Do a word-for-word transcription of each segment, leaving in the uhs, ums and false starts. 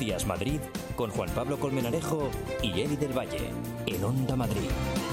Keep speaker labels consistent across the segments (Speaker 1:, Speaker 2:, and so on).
Speaker 1: Días Madrid con Juan Pablo Colmenarejo y Eli del Valle en Onda Madrid.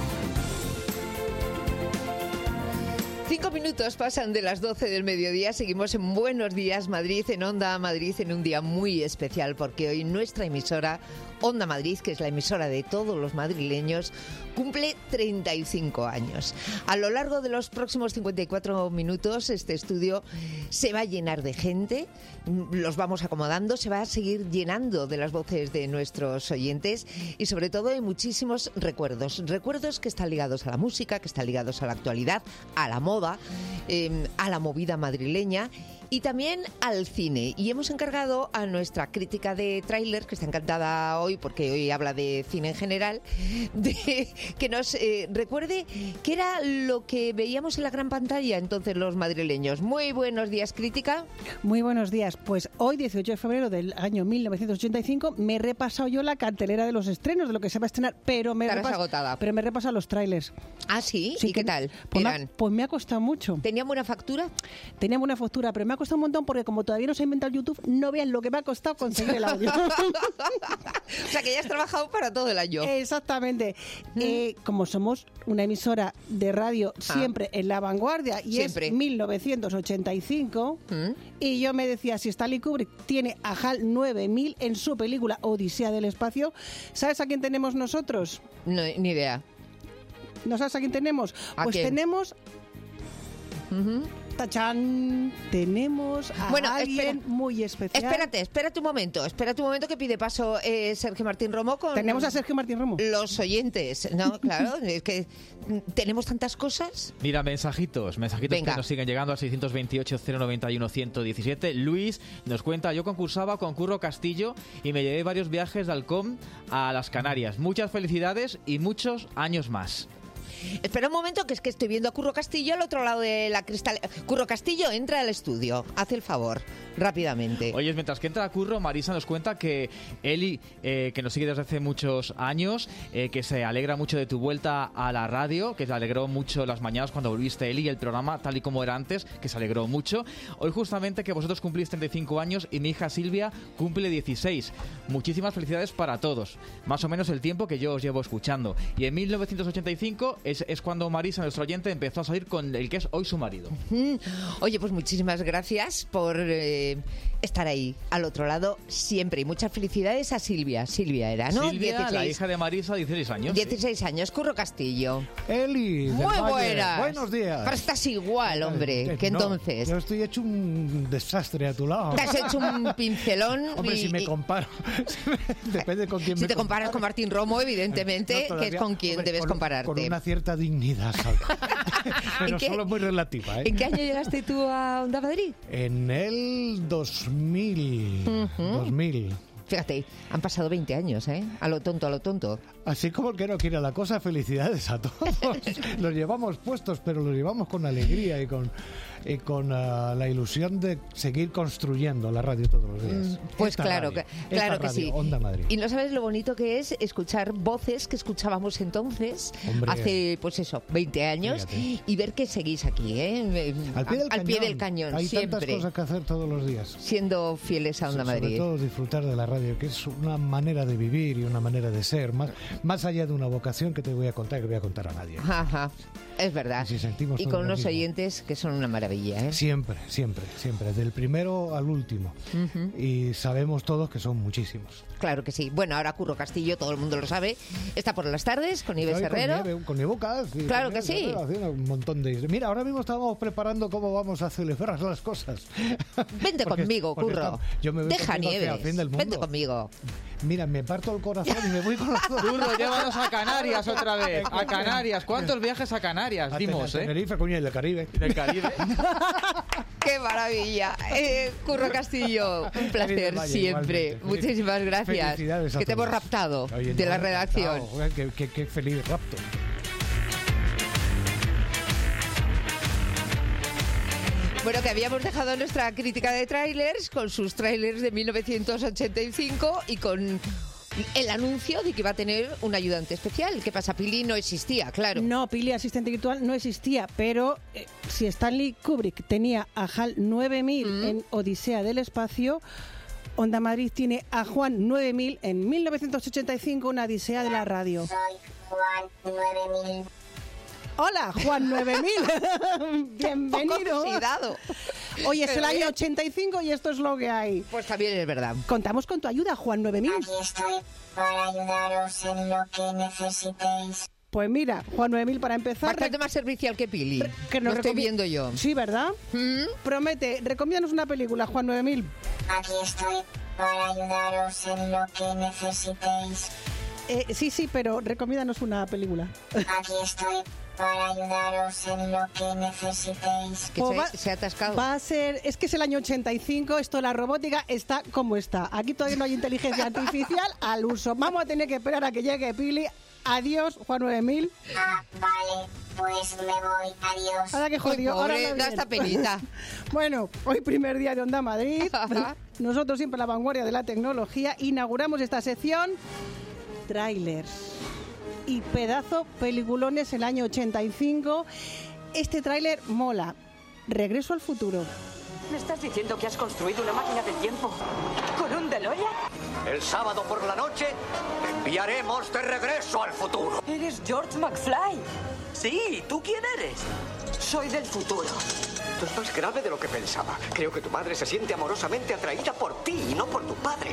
Speaker 2: Cinco minutos pasan de las doce del mediodía. Seguimos en Buenos Días Madrid, en Onda Madrid, en un día muy especial, porque hoy nuestra emisora, Onda Madrid, que es la emisora de todos los madrileños, cumple treinta y cinco años. A lo largo de los próximos cincuenta y cuatro minutos, este estudio se va a llenar de gente, los vamos acomodando, se va a seguir llenando de las voces de nuestros oyentes y sobre todo de muchísimos recuerdos. Recuerdos que están ligados a la música, que están ligados a la actualidad, a la moda, eh, a la movida madrileña y también al cine. Y hemos encargado a nuestra crítica de tráiler, que está encantada hoy porque hoy habla de cine en general, de que nos eh, recuerde qué era lo que veíamos en la gran pantalla entonces los madrileños. Muy buenos días, crítica.
Speaker 3: Muy buenos días. Pues hoy, dieciocho de febrero del año mil novecientos ochenta y cinco, me he repasado yo la cartelera de los estrenos, de lo que se va a estrenar, pero me,
Speaker 2: Estarás
Speaker 3: repas-
Speaker 2: agotada.
Speaker 3: pero me he repasado los trailers.
Speaker 2: ¿Ah, sí?
Speaker 3: Sí,
Speaker 2: ¿Y qué
Speaker 3: que-
Speaker 2: tal?
Speaker 3: Pues me,
Speaker 2: Eran.
Speaker 3: ha, pues me ha costado mucho.
Speaker 2: ¿Tenían buena factura?
Speaker 3: Tenía buena factura, pero me ha costado un montón porque como todavía no se ha inventado YouTube, no vean lo que me ha costado conseguir el audio.
Speaker 2: O sea, que ya has trabajado para todo el año.
Speaker 3: Exactamente. Eh, como somos una emisora de radio siempre en la vanguardia y
Speaker 2: Siempre.
Speaker 3: es mil novecientos ochenta y cinco,
Speaker 2: ¿Mm?
Speaker 3: y yo me decía, si Stanley Kubrick tiene a H A L nueve mil en su película Odisea del Espacio, ¿sabes a quién tenemos nosotros?
Speaker 2: No, ni idea.
Speaker 3: ¿No sabes a quién tenemos?
Speaker 2: ¿A
Speaker 3: Pues
Speaker 2: quién?
Speaker 3: tenemos...
Speaker 2: Ujú.
Speaker 3: ¡Tachán! Tenemos a
Speaker 2: Bueno,
Speaker 3: alguien
Speaker 2: espera.
Speaker 3: muy especial.
Speaker 2: Espérate, espérate un momento, espérate un momento que pide paso eh, Sergio Martín Romo con
Speaker 3: Tenemos a Sergio Martín Romo.
Speaker 2: los oyentes. No, claro, es que mm, tenemos tantas cosas.
Speaker 4: Mira, mensajitos, mensajitos
Speaker 2: Venga.
Speaker 4: que nos siguen llegando al seiscientos veintiocho, cero noventa y uno, ciento diecisiete. Luis nos cuenta, yo concursaba con Curro Castillo y me llevé varios viajes de Halcón a las Canarias. Muchas felicidades y muchos años más.
Speaker 2: Espera un momento, que es que estoy viendo a Curro Castillo al otro lado de la cristal. Curro Castillo, entra al estudio, haz el favor, rápidamente.
Speaker 4: Oye, mientras que entra Curro, Marisa nos cuenta que Eli, eh, que nos sigue desde hace muchos años, eh, que se alegra mucho de tu vuelta a la radio, que te alegró mucho las mañanas cuando volviste, Eli, y el programa tal y como era antes, que se alegró mucho. Hoy justamente que vosotros cumplís treinta y cinco años y mi hija Silvia cumple dieciséis. Muchísimas felicidades para todos. Más o menos el tiempo que yo os llevo escuchando. Y en mil novecientos ochenta y cinco es, es cuando Marisa, nuestro oyente, empezó a salir con el que es hoy su marido.
Speaker 2: Mm. Oye, pues muchísimas gracias por eh, estar ahí, al otro lado, siempre. Y muchas felicidades a Silvia. Silvia era, ¿no?
Speaker 4: Silvia, la
Speaker 2: dieciséis.
Speaker 4: hija de Marisa, dieciséis años. sí.
Speaker 2: dieciséis años, Curro Castillo.
Speaker 5: Eli, del
Speaker 2: Muy
Speaker 5: Valle.
Speaker 2: buenas.
Speaker 5: Buenos días.
Speaker 2: Pero estás igual, hombre,
Speaker 5: Eh,
Speaker 2: que
Speaker 5: no,
Speaker 2: entonces.
Speaker 5: Yo estoy hecho un desastre a tu lado.
Speaker 2: Te has hecho un pincelón.
Speaker 5: Hombre,
Speaker 2: y-
Speaker 5: si me
Speaker 2: y-
Speaker 5: comparo, depende con quién
Speaker 2: si
Speaker 5: me
Speaker 2: te comparas con Martín Romo, evidentemente,
Speaker 5: No,
Speaker 2: que es
Speaker 5: todavía,
Speaker 2: con quien
Speaker 5: hombre,
Speaker 2: debes
Speaker 5: con-
Speaker 2: compararte.
Speaker 5: Con una cierta dignidad, ¿sabes? Pero
Speaker 2: ¿En qué-
Speaker 5: solo muy relativa, ¿eh?
Speaker 2: ¿En qué año llegaste tú a Onda Madrid?
Speaker 5: En el dos mil. dos mil.
Speaker 2: Fíjate, han pasado veinte años, ¿eh? A lo tonto, a lo tonto.
Speaker 5: Así como el que no quiere la cosa, felicidades a todos. Los llevamos puestos, pero los llevamos con alegría y con, y con uh, la ilusión de seguir construyendo la radio todos los días.
Speaker 2: Pues
Speaker 5: Esta
Speaker 2: claro,
Speaker 5: radio,
Speaker 2: que-
Speaker 5: esta
Speaker 2: claro que
Speaker 5: radio,
Speaker 2: sí.
Speaker 5: Onda Madrid.
Speaker 2: Y no sabes lo bonito que es escuchar voces que escuchábamos entonces,
Speaker 5: Hombre.
Speaker 2: hace, pues eso, veinte años,
Speaker 5: Fíjate.
Speaker 2: y ver que seguís aquí, ¿eh?
Speaker 5: Al pie del,
Speaker 2: Al
Speaker 5: cañón.
Speaker 2: pie del cañón,
Speaker 5: Hay tantas
Speaker 2: siempre,
Speaker 5: cosas que hacer todos los días.
Speaker 2: siendo fieles a Onda
Speaker 5: So- Sobre
Speaker 2: Madrid.
Speaker 5: todo disfrutar de la radio, que es una manera de vivir y una manera de ser, más, más allá de una vocación que te voy a contar, que voy a contar a nadie.
Speaker 2: Ajá, es verdad.
Speaker 5: Y si sentimos
Speaker 2: Y
Speaker 5: todos
Speaker 2: con
Speaker 5: lo
Speaker 2: unos
Speaker 5: mismo.
Speaker 2: oyentes que son una maravilla, ¿eh?
Speaker 5: Siempre, siempre, siempre, del primero al último. Y sabemos todos que son muchísimos.
Speaker 2: Claro que sí. Bueno, ahora Curro Castillo, todo el mundo lo sabe, está por las tardes con Ives
Speaker 5: Hoy
Speaker 2: Herrero.
Speaker 5: Con nieve, con nievocas, y
Speaker 2: Claro
Speaker 5: con
Speaker 2: que
Speaker 5: nieve,
Speaker 2: sí.
Speaker 5: Herrero haciendo un montón de... Mira, ahora mismo estamos preparando cómo vamos a celebrar las cosas.
Speaker 2: Vente
Speaker 5: Porque-
Speaker 2: conmigo,
Speaker 5: porque
Speaker 2: Curro.
Speaker 5: estamos- yo me voy
Speaker 2: Deja
Speaker 5: contigo hacia
Speaker 2: nieves.
Speaker 5: el fin del mundo.
Speaker 2: Vente conmigo.
Speaker 5: Mira, me parto el corazón y me voy con las dos.
Speaker 4: Curro, llévanos a Canarias otra vez. A Canarias. ¿Cuántos viajes a Canarias
Speaker 5: A
Speaker 4: dimos,
Speaker 5: Ten- a
Speaker 4: eh?
Speaker 5: Tenerife, coño, y del Caribe.
Speaker 4: Del Caribe.
Speaker 2: ¡Qué maravilla! Eh, Curro Castillo, un
Speaker 5: Eli
Speaker 2: placer
Speaker 5: del Valle,
Speaker 2: siempre.
Speaker 5: igualmente.
Speaker 2: Muchísimas gracias.
Speaker 5: Felicidades a
Speaker 2: Que te hemos
Speaker 5: todos.
Speaker 2: raptado
Speaker 5: Oye,
Speaker 2: de
Speaker 5: no,
Speaker 2: la
Speaker 5: encantado.
Speaker 2: redacción.
Speaker 5: Joder, Qué, qué- qué feliz rapto.
Speaker 2: Bueno, que habíamos dejado nuestra crítica de trailers con sus trailers de mil novecientos ochenta y cinco y con el anuncio de que iba a tener un ayudante especial. ¿Qué pasa? Pili no existía, claro.
Speaker 3: No, Pili asistente virtual no existía, pero eh, si Stanley Kubrick tenía a H A L nueve mil
Speaker 2: Mm.
Speaker 3: en Odisea del Espacio, Onda Madrid tiene a Juan nueve mil en mil novecientos ochenta y cinco, una odisea de la radio.
Speaker 6: Soy Juan nueve mil.
Speaker 3: Hola, Juan nueve mil. Bienvenido.
Speaker 2: Oxidado.
Speaker 3: Hoy es el
Speaker 2: Pero
Speaker 3: año
Speaker 2: bien.
Speaker 3: ochenta y cinco y esto es lo que hay.
Speaker 2: Pues también es verdad.
Speaker 3: Contamos con tu ayuda, Juan nueve mil.
Speaker 6: Aquí estoy para ayudaros en lo que necesitéis.
Speaker 3: Pues mira, Juan nueve mil para empezar.
Speaker 2: Bastante más servicial que Pili.
Speaker 3: que
Speaker 2: Lo
Speaker 3: nos
Speaker 2: estoy
Speaker 3: recomi-
Speaker 2: viendo yo.
Speaker 3: Sí, ¿verdad?
Speaker 2: ¿Mm?
Speaker 3: Promete, recomiéndanos una película, Juan nueve mil.
Speaker 6: Aquí estoy para ayudaros en lo que necesitéis.
Speaker 3: Eh, sí, sí, pero recomiéndanos una película.
Speaker 6: Aquí estoy para ayudaros en lo que necesitéis.
Speaker 2: Que
Speaker 3: O
Speaker 2: se,
Speaker 3: va-
Speaker 2: se ha atascado.
Speaker 3: Va a ser, es que es el año ochenta y cinco, esto la robótica está como está. Aquí todavía no hay inteligencia artificial al uso. Vamos a tener que esperar a que llegue Pili. Adiós, Juan nueve mil.
Speaker 6: Ah, vale, pues me voy. Adiós.
Speaker 3: Ahora que
Speaker 2: Uy,
Speaker 3: jodido, ahora
Speaker 2: pobre,
Speaker 3: anda
Speaker 2: da
Speaker 3: bien.
Speaker 2: esta penita.
Speaker 3: Bueno, hoy primer día de Onda Madrid. Nosotros siempre a la vanguardia de la tecnología. Inauguramos esta sección Trailers. Y pedazo peliculones el año ochenta y cinco. Este tráiler mola. Regreso al futuro.
Speaker 7: ¿Me estás diciendo que has construido una máquina del tiempo con un DeLorean?
Speaker 8: El sábado por la noche te enviaremos de regreso al futuro.
Speaker 7: Eres George McFly.
Speaker 8: Sí, ¿tú quién eres?
Speaker 7: Soy del futuro.
Speaker 8: Esto es más grave de lo que pensaba. Creo que tu madre se siente amorosamente atraída por ti y no por tu padre.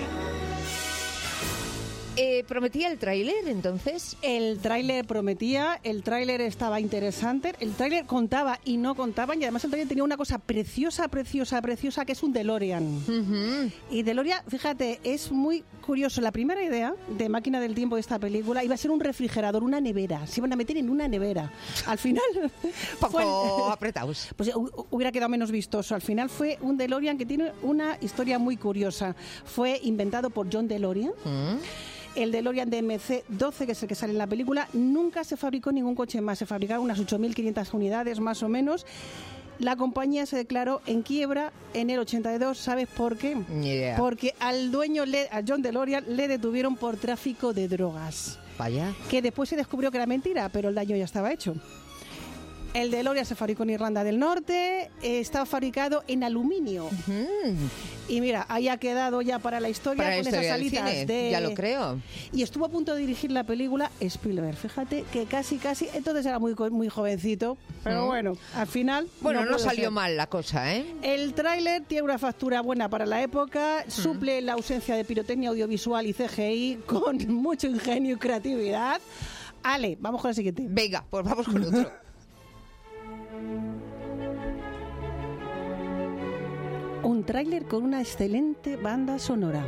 Speaker 2: Eh, ¿Prometía el tráiler, entonces?
Speaker 3: El tráiler prometía, el tráiler estaba interesante, el tráiler contaba y no contaba, y además el tráiler tenía una cosa preciosa, preciosa, preciosa, que es un DeLorean.
Speaker 2: Ujú.
Speaker 3: Y DeLorean, fíjate, es muy curioso. La primera idea de máquina del tiempo de esta película iba a ser un refrigerador, una nevera. Se iban a meter en una nevera. Al final...
Speaker 2: Poco
Speaker 3: fue-
Speaker 2: apretados.
Speaker 3: Pues hu- hubiera quedado menos vistoso. Al final fue un DeLorean que tiene una historia muy curiosa. Fue inventado por John DeLorean.
Speaker 2: Mm.
Speaker 3: El DeLorean de M C doce, que es el que sale en la película, nunca se fabricó ningún coche más. Se fabricaron unas ocho mil quinientas unidades más o menos. La compañía se declaró en quiebra en el ochenta y dos. ¿Sabes por qué?
Speaker 2: Ni idea.
Speaker 3: Porque al dueño, le- a John DeLorean, le detuvieron por tráfico de drogas.
Speaker 2: Vaya.
Speaker 3: Que después se descubrió que era mentira, pero el daño ya estaba hecho. El DeLorean se fabricó en Irlanda del Norte, eh, estaba fabricado en aluminio.
Speaker 2: Mm.
Speaker 3: Y mira, ahí ha quedado ya para la historia
Speaker 2: Para la
Speaker 3: con
Speaker 2: historia
Speaker 3: esas
Speaker 2: del
Speaker 3: alitas
Speaker 2: cine,
Speaker 3: de...
Speaker 2: ya lo creo.
Speaker 3: Y estuvo a punto de dirigir la película Spielberg. Fíjate que casi, casi, entonces era muy, co- muy jovencito, pero
Speaker 2: Mm.
Speaker 3: bueno, al final...
Speaker 2: Bueno, no,
Speaker 3: pudo
Speaker 2: salió
Speaker 3: ser.
Speaker 2: mal la cosa, ¿eh?
Speaker 3: El tráiler tiene una factura buena para la época,
Speaker 2: Mm.
Speaker 3: suple la ausencia de pirotecnia audiovisual y C G I con mucho ingenio y creatividad. Ale, vamos con el siguiente.
Speaker 2: Venga, pues vamos con otro.
Speaker 3: Un tráiler con una excelente banda sonora.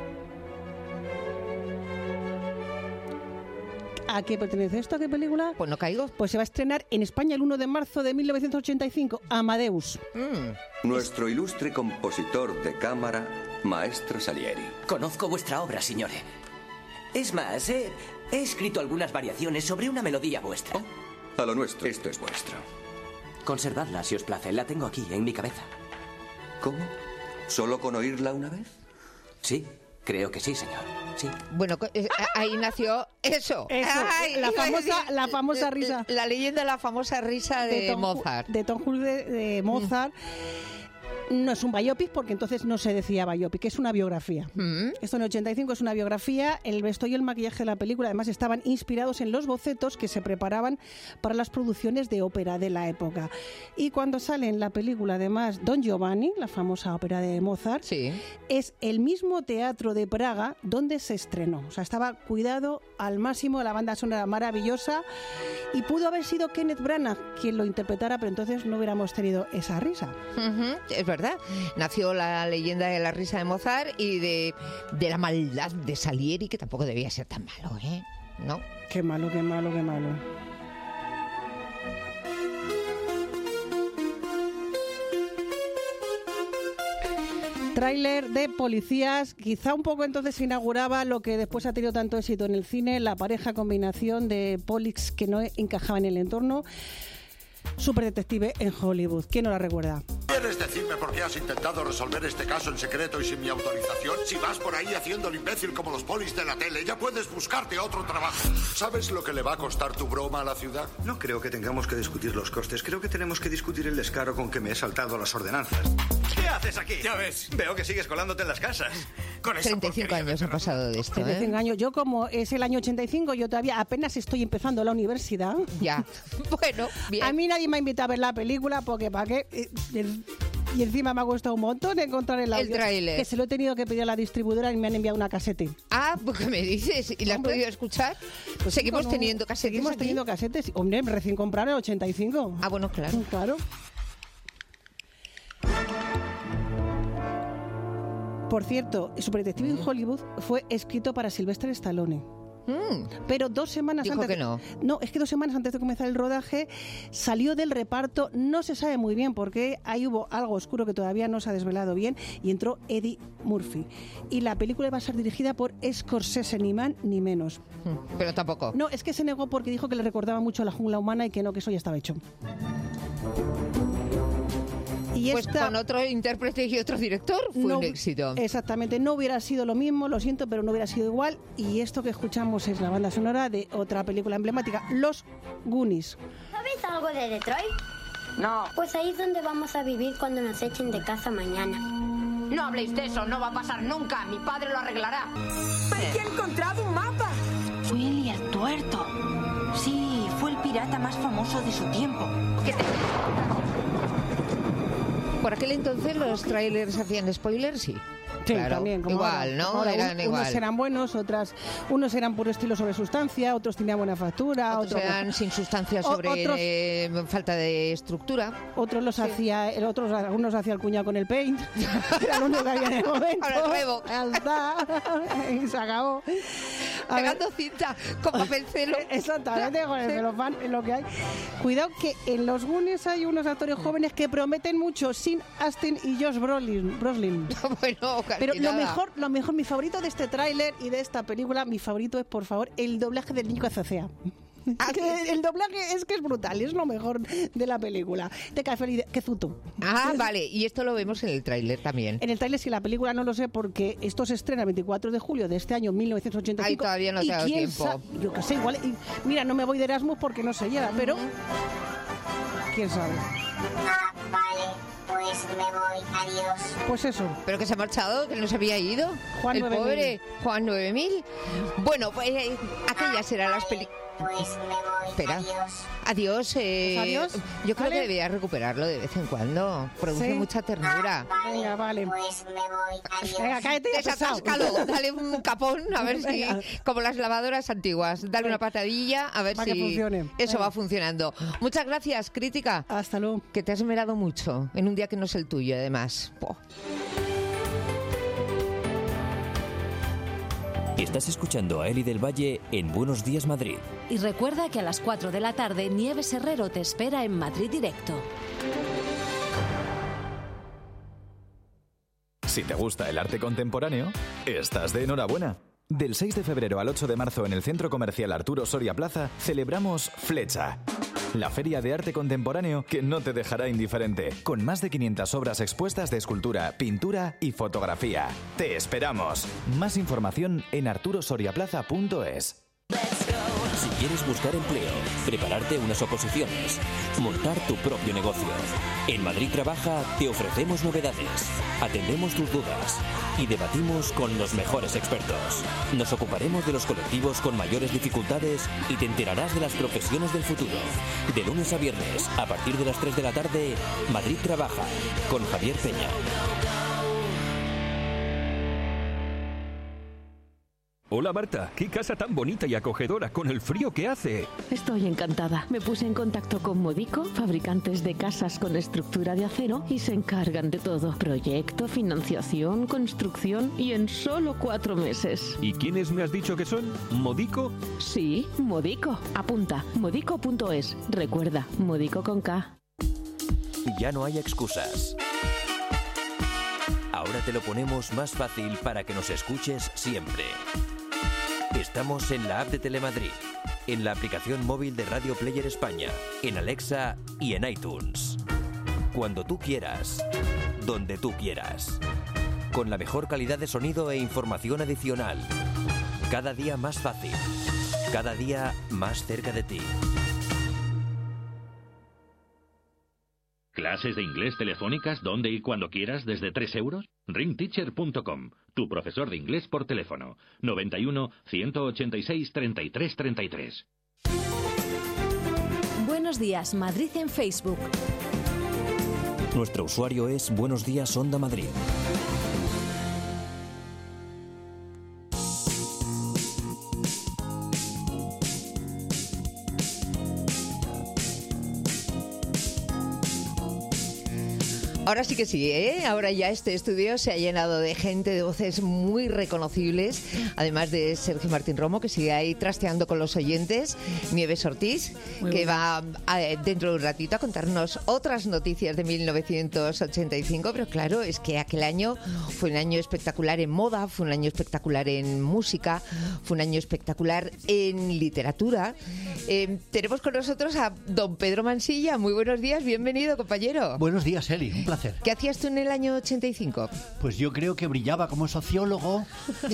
Speaker 3: ¿A qué pertenece esto? ¿A qué película?
Speaker 2: Pues no caigo.
Speaker 3: Pues se va a estrenar en España el uno de marzo de mil novecientos ochenta y cinco, Amadeus.
Speaker 2: Mm.
Speaker 9: Nuestro ilustre compositor de cámara, Maestro Salieri.
Speaker 10: Conozco vuestra obra, signore. Es más, he, he escrito algunas variaciones sobre una melodía vuestra.
Speaker 9: A lo nuestro, esto es vuestro.
Speaker 10: Conservadla, si os place. La tengo aquí, en mi cabeza.
Speaker 9: ¿Cómo? ¿Solo con oírla una vez?
Speaker 10: Sí, creo que sí, señor. Sí.
Speaker 2: Bueno, co- eh, ahí nació eso.
Speaker 3: Eso,
Speaker 2: Ay,
Speaker 3: la
Speaker 2: iba a
Speaker 3: famosa- la famosa risa.
Speaker 2: La leyenda de la famosa risa de,
Speaker 3: Tom Hu-
Speaker 2: Mozart.
Speaker 3: De Tom Hulce de, de Mozart. No es un biopic porque entonces no se decía biopic, es una biografía.
Speaker 2: Mm.
Speaker 3: Esto en el ochenta y cinco es una biografía. El vestuario y el maquillaje de la película además estaban inspirados en los bocetos que se preparaban para las producciones de ópera de la época. Y cuando sale en la película además Don Giovanni, la famosa ópera de Mozart,
Speaker 2: Sí.
Speaker 3: es el mismo teatro de Praga donde se estrenó. O sea, estaba cuidado al máximo, la banda sonora maravillosa, y pudo haber sido Kenneth Branagh quien lo interpretara, pero entonces no hubiéramos tenido esa risa.
Speaker 2: Ujú, es verdad. Nació la leyenda de la risa de Mozart y de, de la maldad de Salieri, que tampoco debía ser tan malo, ¿eh? ¿No?
Speaker 3: Qué malo, qué malo, qué malo. Tráiler de policías, quizá un poco entonces inauguraba lo que después ha tenido tanto éxito en el cine, la pareja combinación de polis que no encajaba en el entorno. Superdetective en Hollywood. ¿Quién no la recuerda?
Speaker 11: ¿Quieres decirme por qué has intentado resolver este caso en secreto y sin mi autorización? Si vas por ahí haciendo el imbécil como los polis de la tele, ya puedes buscarte otro trabajo. ¿Sabes lo que le va a costar tu broma a la ciudad?
Speaker 12: No creo que tengamos que discutir los costes. Creo que tenemos que discutir el descaro con que me he saltado las ordenanzas.
Speaker 13: ¿Qué haces aquí? Ya ves, veo que sigues colándote en las casas. Con esa
Speaker 2: treinta y cinco años han pasado de esto,
Speaker 3: treinta y cinco
Speaker 2: ¿eh?
Speaker 3: años. Yo, como es el año ochenta y cinco, yo todavía apenas estoy empezando la universidad.
Speaker 2: Ya. Bueno, bien.
Speaker 3: A mí nadie me ha invitado a ver la película porque para qué... Eh, el... Y encima me ha costado un montón encontrar el audio.
Speaker 2: El tráiler.
Speaker 3: Que se lo he tenido que pedir a la distribuidora y me han enviado una casete.
Speaker 2: Ah, ¿pues qué me dices? ¿Y la has podido escuchar? Pues seguimos
Speaker 3: no,
Speaker 2: teniendo casetes.
Speaker 3: Seguimos
Speaker 2: aquí?
Speaker 3: teniendo casetes. Hombre, recién compraron el ochenta y cinco.
Speaker 2: Ah, bueno, claro.
Speaker 3: Claro. Por cierto, Superdetective en Hollywood fue escrito para Sylvester Stallone.
Speaker 2: Mm.
Speaker 3: Pero dos semanas
Speaker 2: Dijo
Speaker 3: antes
Speaker 2: que no.
Speaker 3: No, es que dos semanas antes de comenzar el rodaje salió del reparto, no se sabe muy bien por qué, ahí hubo algo oscuro que todavía no se ha desvelado bien, y entró Eddie Murphy. Y la película iba a ser dirigida por Scorsese, ni más ni menos.
Speaker 2: Pero tampoco.
Speaker 3: No, es que se negó porque dijo que le recordaba mucho a La jungla humana y que no, que eso ya estaba hecho. Y
Speaker 2: pues
Speaker 3: esta,
Speaker 2: con otro intérprete y otro director fue
Speaker 3: no,
Speaker 2: un éxito.
Speaker 3: Exactamente, no hubiera sido lo mismo, lo siento, pero no hubiera sido igual. Y esto que escuchamos es la banda sonora de otra película emblemática, Los Goonies.
Speaker 14: ¿Sabéis algo de Detroit? No. Pues ahí es donde vamos a vivir cuando nos echen de casa mañana.
Speaker 15: No habléis de eso, no va a pasar nunca. Mi padre lo arreglará.
Speaker 16: ¿Pero qué ha encontrado un mapa?
Speaker 17: Willy el Tuerto. Sí, fue el pirata más famoso de su tiempo.
Speaker 2: ¿Qué te... Por aquel entonces los trailers hacían spoilers, sí.
Speaker 3: Sí,
Speaker 2: claro,
Speaker 3: también. Como
Speaker 2: igual,
Speaker 3: ahora.
Speaker 2: ¿no?
Speaker 3: Ahora,
Speaker 2: eran
Speaker 3: unos
Speaker 2: igual.
Speaker 3: eran buenos, otras, unos eran puro estilo sobre sustancia, otros tenían buena factura,
Speaker 2: otros, otros eran sin sustancia sobre
Speaker 3: otros,
Speaker 2: eh, falta de estructura.
Speaker 3: Otros los sí. hacía, el otros algunos hacía el cuñado con el paint, era lo único que había en el momento.
Speaker 2: Con el huevo.
Speaker 3: Y se acabó.
Speaker 2: A Pegando ver. cinta con papel celo.
Speaker 3: Exactamente, con el celofán es lo que hay. Cuidado que en los Goonies hay unos actores jóvenes que prometen mucho, Sean Astin y Josh Brolin. Brolin.
Speaker 2: Bueno,
Speaker 3: pero lo mejor, lo mejor, mi favorito de este tráiler y de esta película, mi favorito es, por favor, el doblaje del Nico Azocea. Ah, que el doblaje es que es brutal, es lo mejor de la película. De Café que Zutu.
Speaker 2: Ah, vale, y esto lo vemos en el tráiler también.
Speaker 3: En el tráiler sí, la película no lo sé porque esto se estrena el veinticuatro de julio de este año mil novecientos ochenta y cinco.
Speaker 2: Ay, todavía no te ha dado tiempo.
Speaker 3: Yo qué sé, igual. Y, mira, no me voy de Erasmus porque no se llega, pero quién sabe.
Speaker 6: Ah, vale. Pues me voy, adiós.
Speaker 3: Pues eso.
Speaker 2: Pero que se ha marchado, que no se había ido.
Speaker 3: Juan
Speaker 2: el
Speaker 3: nueve mil.
Speaker 2: Pobre Juan nueve mil. Bueno, pues eh, aquellas serán las películas.
Speaker 6: Pues me voy,
Speaker 2: Espera.
Speaker 6: adiós.
Speaker 2: Adiós. Eh,
Speaker 3: pues adiós.
Speaker 2: Yo creo
Speaker 3: ¿Vale?
Speaker 2: que debería recuperarlo de vez en cuando. Produce
Speaker 3: ¿Sí?
Speaker 2: mucha ternura.
Speaker 6: Ah, vale,
Speaker 3: Venga, vale.
Speaker 6: Pues me voy, adiós.
Speaker 3: Venga, cállate ya, pesado.
Speaker 2: Desatáscalo, dale un capón, a ver si,
Speaker 3: Venga.
Speaker 2: como las lavadoras antiguas, dale una patadilla, a ver
Speaker 3: Para
Speaker 2: si
Speaker 3: que funcione.
Speaker 2: eso
Speaker 3: Venga.
Speaker 2: va funcionando. Muchas gracias, Crítica.
Speaker 3: Hasta luego.
Speaker 2: Que te has esmerado mucho en un día que no es el tuyo, además. Po.
Speaker 1: Estás escuchando a Eli del Valle en Buenos Días Madrid.
Speaker 18: Y recuerda que a las cuatro de la tarde Nieves Herrero te espera en Madrid Directo.
Speaker 19: Si te gusta el arte contemporáneo, estás de enhorabuena. Del seis de febrero al ocho de marzo en el Centro Comercial Arturo Soria Plaza celebramos Flecha, la feria de arte contemporáneo que no te dejará indiferente, con más de quinientas obras expuestas de escultura, pintura y fotografía. ¡Te esperamos! Más información en arturo soria plaza punto es.
Speaker 1: Si quieres buscar empleo, prepararte unas oposiciones, montar tu propio negocio, en Madrid Trabaja te ofrecemos novedades, atendemos tus dudas y debatimos con los mejores expertos. Nos ocuparemos de los colectivos con mayores dificultades y te enterarás de las profesiones del futuro. De lunes a viernes, a partir de las tres de la tarde, Madrid Trabaja, con Javier Peña.
Speaker 20: Hola Marta, qué casa tan bonita y acogedora con el frío que hace.
Speaker 21: Estoy encantada. Me puse en contacto con Modico, fabricantes de casas con estructura de acero, y se encargan de todo. Proyecto, financiación, construcción y en solo cuatro meses.
Speaker 20: ¿Y quiénes me has dicho que son? ¿Modico?
Speaker 21: Sí, Modico. Apunta, modico punto es. Recuerda, Modico con K.
Speaker 1: Ya no hay excusas. Ahora te lo ponemos más fácil para que nos escuches siempre. Estamos en la app de Telemadrid, en la aplicación móvil de Radio Player España, en Alexa y en iTunes. Cuando tú quieras, donde tú quieras. Con la mejor calidad de sonido e información adicional. Cada día más fácil. Cada día más cerca de ti.
Speaker 4: ¿Clases de inglés telefónicas donde y cuando quieras desde tres euros? ring teacher punto com, tu profesor de inglés por teléfono. noventa y uno, ciento ochenta y seis, treinta y tres, treinta y tres.
Speaker 18: Buenos días, Madrid en Facebook.
Speaker 1: Nuestro usuario es Buenos Días Onda Madrid.
Speaker 2: Ahora sí que sí, ¿eh? Ahora ya este estudio se ha llenado de gente, de voces muy reconocibles, además de Sergio Martín Romo, que sigue ahí trasteando con los oyentes, Nieves Ortiz, muy que bueno. va a, dentro de un ratito a contarnos otras noticias de mil novecientos ochenta y cinco, pero claro, es que aquel año fue un año espectacular en moda, fue un año espectacular en música, fue un año espectacular en literatura. Eh, tenemos con nosotros a don Pedro Mansilla. Muy buenos días, bienvenido, compañero.
Speaker 22: Buenos días, Eli, un placer.
Speaker 2: ¿Qué hacías tú en el año ochenta y cinco?
Speaker 22: Pues yo creo que brillaba como sociólogo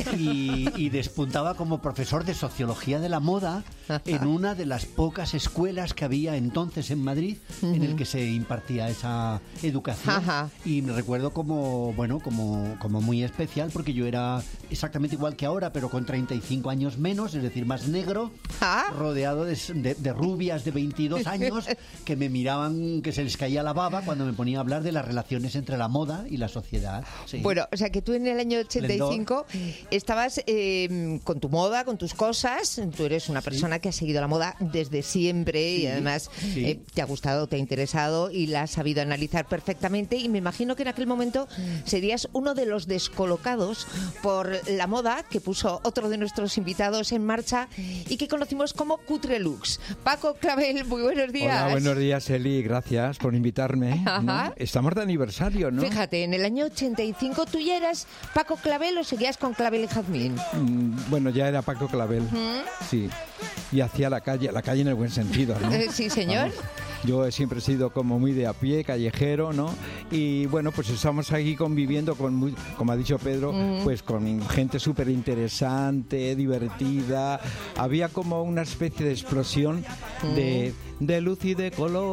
Speaker 22: y, y despuntaba como profesor de sociología de la moda en una de las pocas escuelas que había entonces en Madrid, uh-huh. en el que se impartía esa educación. Ajá. Y me recuerdo como, bueno, como, como muy especial, porque yo era exactamente igual que ahora, pero con treinta y cinco años menos, es decir, más negro, ¿Ah? rodeado de, de, de rubias de veintidós años que me miraban, que se les caía la baba cuando me ponía a hablar de la relaciones entre la moda y la sociedad. Sí.
Speaker 2: Bueno, o sea que tú en el año ochenta y cinco Lendor. estabas eh, con tu moda, con tus cosas. Tú eres una persona sí. que ha seguido la moda desde siempre sí. y además sí. eh, te ha gustado, te ha interesado y la has sabido analizar perfectamente, y me imagino que en aquel momento serías uno de los descolocados por la moda que puso otro de nuestros invitados en marcha y que conocimos como Cutrelux. Paco Clavel, muy buenos días.
Speaker 23: Hola, buenos días, Eli, gracias por invitarme. ¿No? Estamos de aniversario, ¿no?
Speaker 2: Fíjate, en el año ochenta y cinco tú ya eras Paco Clavel o seguías con Clavel y Jazmín.
Speaker 23: Mm, bueno, ya era Paco Clavel, ¿Mm? sí. Y hacía la calle, la calle en el buen sentido, ¿no?
Speaker 2: Eh, sí, señor.
Speaker 23: Vamos. Yo he siempre sido como muy de a pie, callejero, ¿no? Y bueno, pues estamos aquí conviviendo con, muy, como ha dicho Pedro, mm. pues con gente súper interesante, divertida. Había como una especie de explosión mm. de, de luz y de color.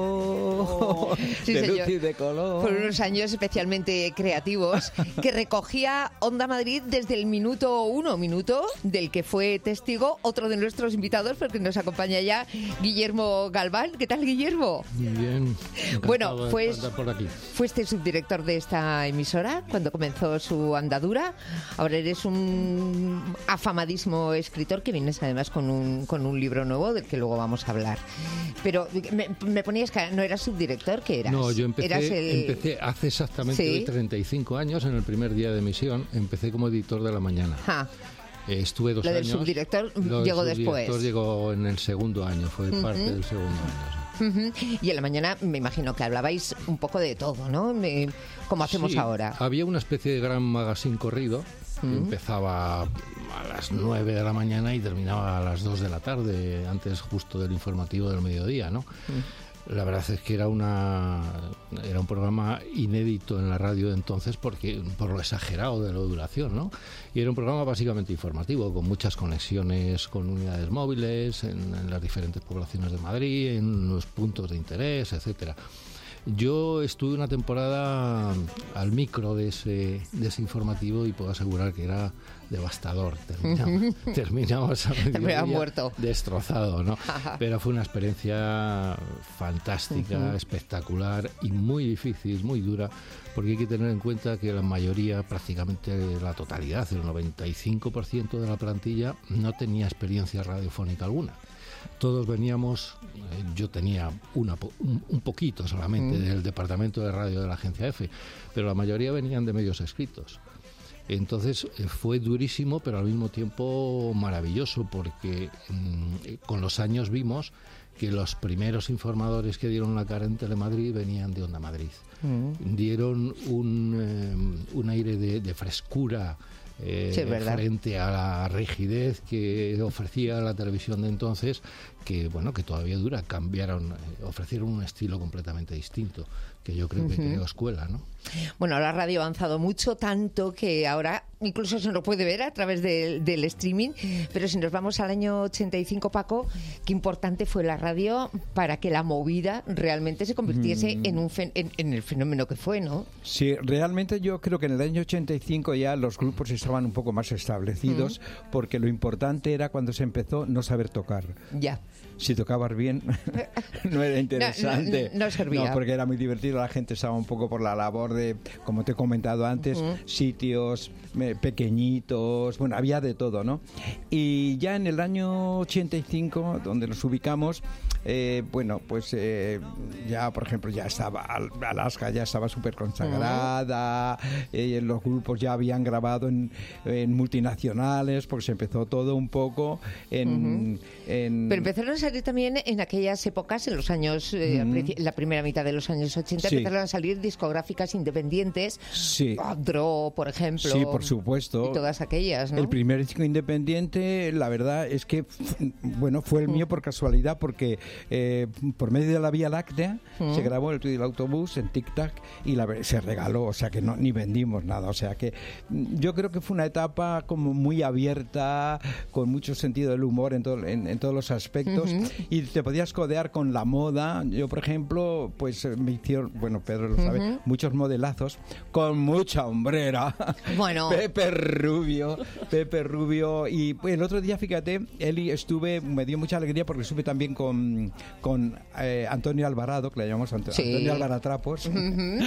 Speaker 23: Oh.
Speaker 2: Sí,
Speaker 23: de
Speaker 2: señor.
Speaker 23: luz y de color.
Speaker 2: Fueron unos años especialmente creativos que recogía Onda Madrid desde el minuto uno, minuto del que fue testigo otro de nuestros invitados, porque nos acompaña ya Guillermo Galván. ¿Qué tal, Guillermo?
Speaker 24: Muy bien.
Speaker 2: Bueno, pues
Speaker 24: por aquí.
Speaker 2: fuiste subdirector de esta emisora cuando comenzó su andadura. Ahora eres un afamadísimo escritor que vienes además con un, con un libro nuevo del que luego vamos a hablar. Pero me, me ponías que no eras subdirector, ¿qué eras?
Speaker 24: No, yo empecé,
Speaker 2: ¿Eras el...
Speaker 24: empecé hace exactamente ¿Sí? hoy treinta y cinco años, en el primer día de emisión, empecé como editor de La Mañana. Ja. Eh, estuve dos
Speaker 2: Lo
Speaker 24: años.
Speaker 2: Del subdirector
Speaker 24: Lo
Speaker 2: llegó
Speaker 24: del subdirector
Speaker 2: después.
Speaker 24: llegó en el segundo año, fue uh-huh. parte del segundo año. Sí.
Speaker 2: Uh-huh. Y en la mañana me imagino que hablabais un poco de todo, ¿no? Me, como hacemos
Speaker 24: sí,
Speaker 2: ahora.
Speaker 24: Había una especie de gran magazine corrido que uh-huh. empezaba a las nueve de la mañana y terminaba a las dos de la tarde, antes justo del informativo del mediodía, ¿no? Uh-huh. La verdad es que era una era un programa inédito en la radio de entonces porque por lo exagerado de la duración, ¿no? Y era un programa básicamente informativo, con muchas conexiones con unidades móviles en, en las diferentes poblaciones de Madrid, en los puntos de interés, etcétera. Yo estuve una temporada al micro de ese, de ese informativo y puedo asegurar que era devastador. Terminamos, terminamos a mediodía
Speaker 2: muerto.
Speaker 24: destrozado, ¿no? Pero fue una experiencia fantástica, uh-huh. espectacular y muy difícil, muy dura, porque hay que tener en cuenta que la mayoría, prácticamente la totalidad, el noventa y cinco por ciento de la plantilla, no tenía experiencia radiofónica alguna. Todos veníamos, eh, yo tenía una, un, un poquito solamente mm. del departamento de radio de la agencia EFE, pero la mayoría venían de medios escritos. Entonces eh, fue durísimo, pero al mismo tiempo maravilloso, porque mm, con los años vimos que los primeros informadores que dieron la cara en Telemadrid venían de Onda Madrid. Mm. Dieron un, eh, un aire de, de frescura eh,
Speaker 2: sí, es verdad.
Speaker 24: frente a la rigidez que ofrecía la televisión de entonces, que bueno, que todavía dura. Cambiaron, eh, ofrecieron un estilo completamente distinto, que yo creo que uh-huh. creó escuela, ¿no?
Speaker 2: Bueno, la radio ha avanzado mucho, tanto que ahora incluso se nos puede ver a través de, del streaming, pero si nos vamos al año ochenta y cinco, Paco, qué importante fue la radio para que la movida realmente se convirtiese mm. en, un fen- en, en el fenómeno que fue, ¿no?
Speaker 23: Sí, realmente yo creo que en el año ochenta y cinco ya los grupos estaban un poco más establecidos, mm. porque lo importante era cuando se empezó no saber tocar.
Speaker 2: Ya.
Speaker 23: Si tocabas bien, no era interesante.
Speaker 2: No, no, no servía.
Speaker 23: No, porque era muy divertido. La gente estaba un poco por la labor de, como te he comentado antes, uh-huh. sitios eh, pequeñitos. Bueno, había de todo, ¿no? Y ya en el año ochenta y cinco, donde nos ubicamos, eh, bueno, pues eh, ya, por ejemplo, ya estaba Alaska, ya estaba súper consagrada. Uh-huh. Eh, los grupos ya habían grabado en, en multinacionales, porque se empezó todo un poco en...
Speaker 2: Uh-huh.
Speaker 23: en
Speaker 2: Pero empezaron a salir también en aquellas épocas, en los años, eh, mm. la primera mitad de los años ochenta, sí. empezaron a salir discográficas independientes,
Speaker 23: sí.
Speaker 2: Draw, por ejemplo.
Speaker 23: Sí, por supuesto.
Speaker 2: Y todas aquellas, ¿no?
Speaker 23: El primer disco independiente, la verdad es que, bueno, fue el mm. mío por casualidad, porque eh, por medio de la Vía Láctea mm. se grabó el del autobús en Tic Tac y la, se regaló, o sea que no ni vendimos nada, o sea que yo creo que fue una etapa como muy abierta, con mucho sentido del humor en, todo, en, en todos los aspectos. Uh-huh. Y te podías codear con la moda. Yo, por ejemplo, pues me hicieron, bueno, Pedro lo sabe, uh-huh. muchos modelazos con mucha hombrera.
Speaker 2: Bueno.
Speaker 23: Pepe Rubio, Pepe Rubio. Y pues, el otro día, fíjate, Eli, estuve, me dio mucha alegría porque estuve también con, con eh, Antonio Alvarado, que le llamamos Ant- sí. Antonio Alvaratrapos. Uh-huh.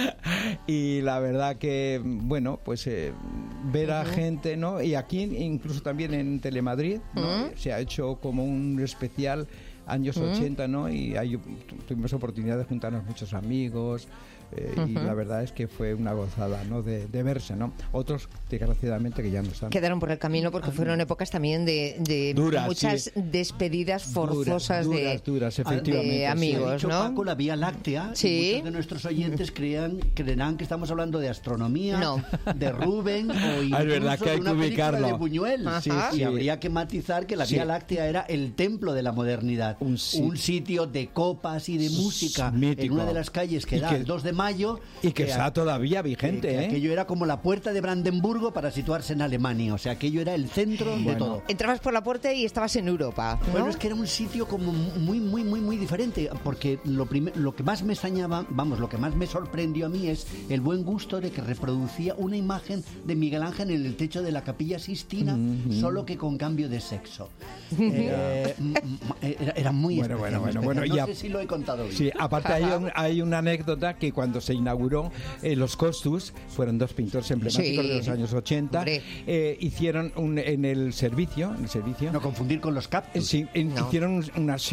Speaker 23: Y la verdad que, bueno, pues eh, ver a uh-huh. gente, ¿no? Y aquí, incluso también en Telemadrid, ¿no? Uh-huh. Se ha hecho como un especial años uh-huh. ochenta, ¿no? Y ahí tuvimos oportunidad de juntarnos muchos amigos. Eh, uh-huh. Y la verdad es que fue una gozada, ¿no? De, de verse, ¿no? Otros, desgraciadamente, que ya no están.
Speaker 2: Quedaron por el camino porque fueron épocas también de, de duras, muchas sí. despedidas forzosas
Speaker 23: duras,
Speaker 2: de,
Speaker 23: duras, duras, efectivamente,
Speaker 2: de amigos,
Speaker 22: sí.
Speaker 2: ¿no?
Speaker 22: Paco, la Vía Láctea,
Speaker 2: sí.
Speaker 22: muchos de nuestros oyentes crean, creerán que estamos hablando de astronomía,
Speaker 2: no.
Speaker 22: de Rubén o incluso
Speaker 23: es verdad que hay
Speaker 22: de una
Speaker 23: que
Speaker 22: película
Speaker 23: ubicarlo.
Speaker 22: de Buñuel.
Speaker 23: Sí,
Speaker 22: y
Speaker 23: sí.
Speaker 22: habría que matizar que la Vía sí. Láctea era el templo de la modernidad. Un, sí. un sitio de copas y de música mítico. En una de las calles que y da que, el dos de mayo.
Speaker 23: Y que, que está a, todavía vigente,
Speaker 22: que, que
Speaker 23: ¿eh?
Speaker 22: Aquello era como la puerta de Brandenburgo para situarse en Alemania. O sea, aquello era el centro bueno. de todo.
Speaker 2: Entrabas por la puerta y estabas en Europa, ¿no?
Speaker 22: Bueno, es que era un sitio como muy, muy, muy, muy diferente. Porque lo, primer, lo que más me extrañaba, vamos, lo que más me sorprendió a mí es el buen gusto de que reproducía una imagen de Miguel Ángel en el techo de la Capilla Sixtina, mm-hmm. solo que con cambio de sexo. eh, era, era muy
Speaker 23: bueno,
Speaker 22: especial.
Speaker 23: Bueno, bueno, bueno.
Speaker 22: No
Speaker 23: ya,
Speaker 22: sé si lo he contado bien.
Speaker 23: Sí, aparte hay, un, hay una anécdota que cuando se inauguró eh, los Costus, fueron dos pintores emblemáticos sí. de los años ochenta, eh, hicieron un, en el servicio, en el servicio.
Speaker 22: No confundir con los Cactus.
Speaker 23: Sí, no. hicieron unas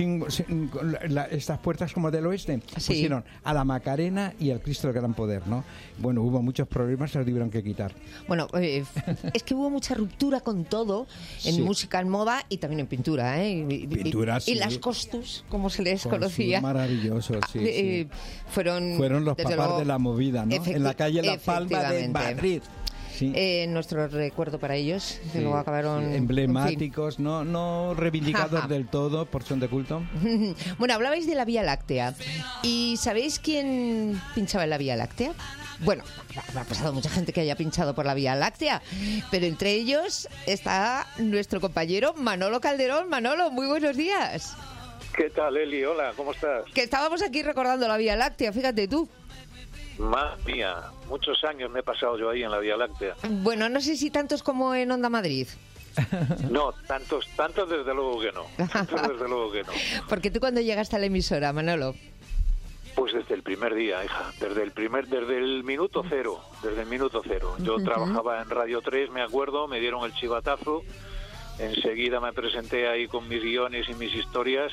Speaker 23: la, estas puertas como del oeste, sí. pusieron a la Macarena y al Cristo del Gran Poder, ¿no? Bueno, hubo muchos problemas, se los tuvieron que quitar.
Speaker 2: Bueno, eh, es que hubo mucha ruptura con todo, en sí. música, en moda y también en pintura, ¿eh? Y,
Speaker 23: pintura,
Speaker 2: y,
Speaker 23: sí.
Speaker 2: y las Costus, como se les
Speaker 23: Costus,
Speaker 2: conocía.
Speaker 23: Maravillosos, sí,
Speaker 2: eh,
Speaker 23: sí.
Speaker 2: Fueron,
Speaker 23: fueron los papás
Speaker 2: luego,
Speaker 23: de la movida, ¿no? En la calle La Palma de Madrid.
Speaker 2: Sí. Eh, nuestro recuerdo para ellos, que sí, luego acabaron...
Speaker 23: Sí, emblemáticos, en fin. no, no reivindicados del todo por son de culto.
Speaker 2: Bueno, hablabais de la Vía Láctea. ¿Y sabéis quién pinchaba en la Vía Láctea? Bueno, ha pasado mucha gente que haya pinchado por la Vía Láctea, pero entre ellos está nuestro compañero Manolo Calderón. Manolo, muy buenos días.
Speaker 5: ¿Qué tal, Eli? Hola, ¿cómo estás?
Speaker 2: Que estábamos aquí recordando la Vía Láctea, fíjate tú.
Speaker 5: Madre mía, muchos años me he pasado yo ahí en la Vía Láctea.
Speaker 2: Bueno, no sé si tantos como en Onda Madrid.
Speaker 5: No, tantos, tantos desde luego que no. Tantos desde luego que no.
Speaker 2: Porque tú cuando llegaste a la emisora, Manolo.
Speaker 5: Pues desde el primer día, hija, desde el primer, desde el minuto cero, desde el minuto cero. Yo uh-huh. trabajaba en Radio tres, me acuerdo, me dieron el chivatazo, enseguida me presenté ahí con mis guiones y mis historias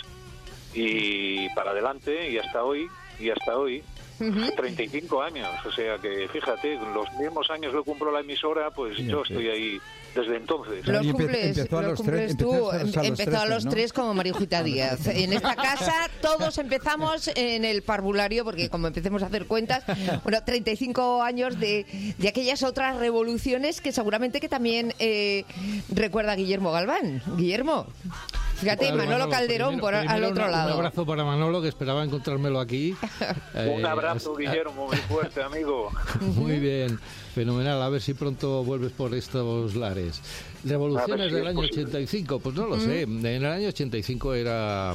Speaker 5: y para adelante y hasta hoy, y hasta hoy. Uh-huh. treinta y cinco años, o sea que fíjate, los mismos años que cumplo la emisora, pues sí, yo estoy sí. ahí desde entonces.
Speaker 2: Los cumples, empezó a los, los cumples tres, tú, a los empezó a los ¿no? tres como Marijuita Díaz. En esta casa todos empezamos en el parvulario, porque como empecemos a hacer cuentas, bueno, treinta y cinco años de, de aquellas otras revoluciones que seguramente que también eh, recuerda Guillermo Galván. Guillermo. Fíjate, Manolo, Manolo Calderón primero, por primero al otro
Speaker 24: una,
Speaker 2: lado.
Speaker 24: Un abrazo para Manolo, que esperaba encontrármelo aquí.
Speaker 5: eh, un abrazo, Guillermo, muy fuerte, amigo.
Speaker 24: Muy bien, fenomenal. A ver si pronto vuelves por estos lares. Revoluciones del año ochenta y cinco, pues no lo mm. sé. En el año ochenta y cinco era,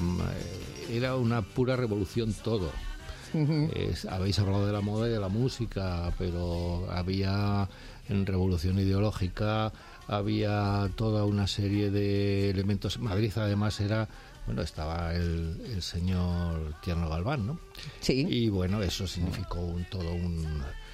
Speaker 24: era una pura revolución todo. Uh-huh. Es, habéis hablado de la moda y de la música, pero había en revolución ideológica, había toda una serie de elementos. Madrid además era, bueno, estaba el, el señor Tierno Galván, ¿no?
Speaker 2: Sí.
Speaker 24: Y bueno, eso significó un, todo un,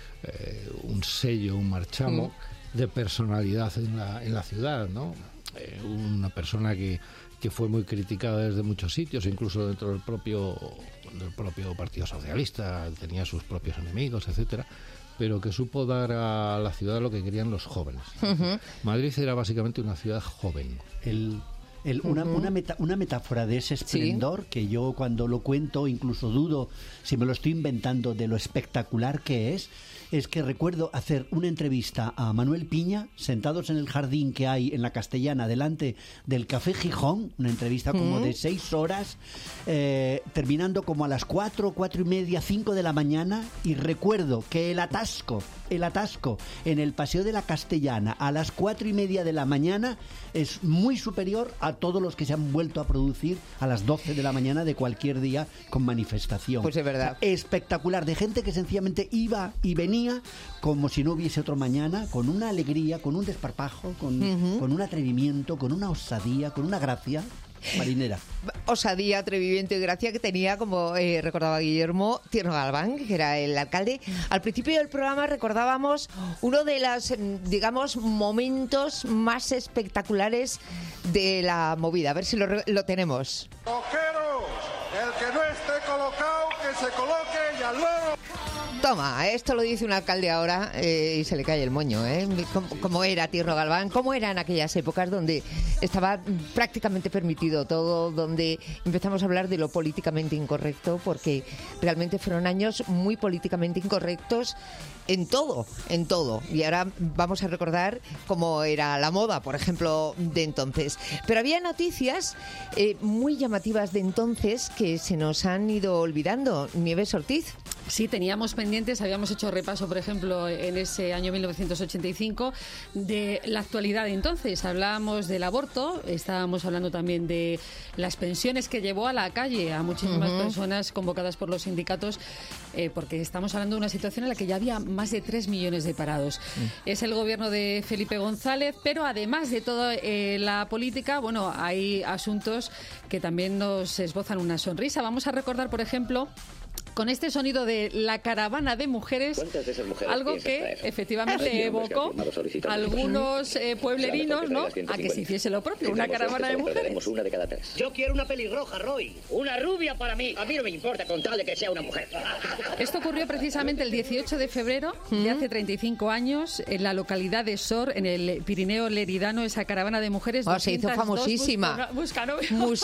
Speaker 24: eh, un sello, un marchamo mm. de personalidad en la, en la ciudad, ¿no? Eh, una persona que, que fue muy criticada desde muchos sitios, incluso dentro del propio, del propio Partido Socialista, tenía sus propios enemigos, etcétera, pero que supo dar a la ciudad lo que querían los jóvenes. Uh-huh. Madrid era básicamente una ciudad joven.
Speaker 22: El, el, una, uh-huh. una, meta, una metáfora de ese esplendor, ¿sí? Que yo cuando lo cuento incluso dudo si me lo estoy inventando de lo espectacular que es, es que recuerdo hacer una entrevista a Manuel Piña sentados en el jardín que hay en la Castellana delante del Café Gijón, una entrevista como uh-huh. de seis horas, eh, terminando como a las cuatro, cuatro y media, cinco de la mañana, y recuerdo que el atasco, el atasco en el Paseo de la Castellana a las cuatro y media de la mañana es muy superior a todos los que se han vuelto a producir a las doce de la mañana de cualquier día con manifestación.
Speaker 2: Pues es verdad.
Speaker 22: O sea, espectacular, de gente que sencillamente iba y venía como si no hubiese otro mañana, con una alegría, con un desparpajo, con, uh-huh. con un atrevimiento, con una osadía, con una gracia marinera.
Speaker 2: Osadía, atrevimiento y gracia que tenía, como eh, recordaba Guillermo, Tierno Galván, que era el alcalde. Al principio del programa recordábamos uno de los, digamos, momentos más espectaculares de la movida. A ver si lo, lo tenemos.
Speaker 7: Coqueros, el que no esté colocado, que se coloque y al loro.
Speaker 2: Toma, esto lo dice un alcalde ahora eh, y se le cae el moño, ¿eh? ¿Cómo, cómo era Tierno Galván? ¿Cómo era en aquellas épocas donde estaba prácticamente permitido todo, donde empezamos a hablar de lo políticamente incorrecto? Porque realmente fueron años muy políticamente incorrectos en todo, en todo. Y ahora vamos a recordar cómo era la moda, por ejemplo, de entonces. Pero había noticias eh, muy llamativas de entonces que se nos han ido olvidando. Nieves Ortiz.
Speaker 8: Sí, teníamos pendientes, habíamos hecho repaso, por ejemplo, en ese año mil novecientos ochenta y cinco, de la actualidad de entonces. Hablábamos del aborto, estábamos hablando también de las pensiones que llevó a la calle a muchísimas uh-huh. personas convocadas por los sindicatos, eh, porque estamos hablando de una situación en la que ya había más de tres millones de parados. Uh-huh. Es el gobierno de Felipe González, pero además de toda eh, la política, bueno, hay asuntos que también nos esbozan una sonrisa. Vamos a recordar, por ejemplo, con este sonido de la caravana de mujeres, de esas mujeres algo que traer? efectivamente evocó algunos eh, pueblerinos, ¿no?, a que se hiciese lo propio, una caravana de mujeres.
Speaker 9: Una de cada tres. Yo quiero una pelirroja, Roy. Una rubia para mí. A mí no me importa con tal de que sea una mujer.
Speaker 8: Esto ocurrió precisamente el dieciocho de febrero de hace treinta y cinco años en la localidad de Sor, en el Pirineo Leridano, esa caravana de mujeres.
Speaker 2: Oh, se hizo famosísima.
Speaker 8: Busca, busca,
Speaker 2: Mus,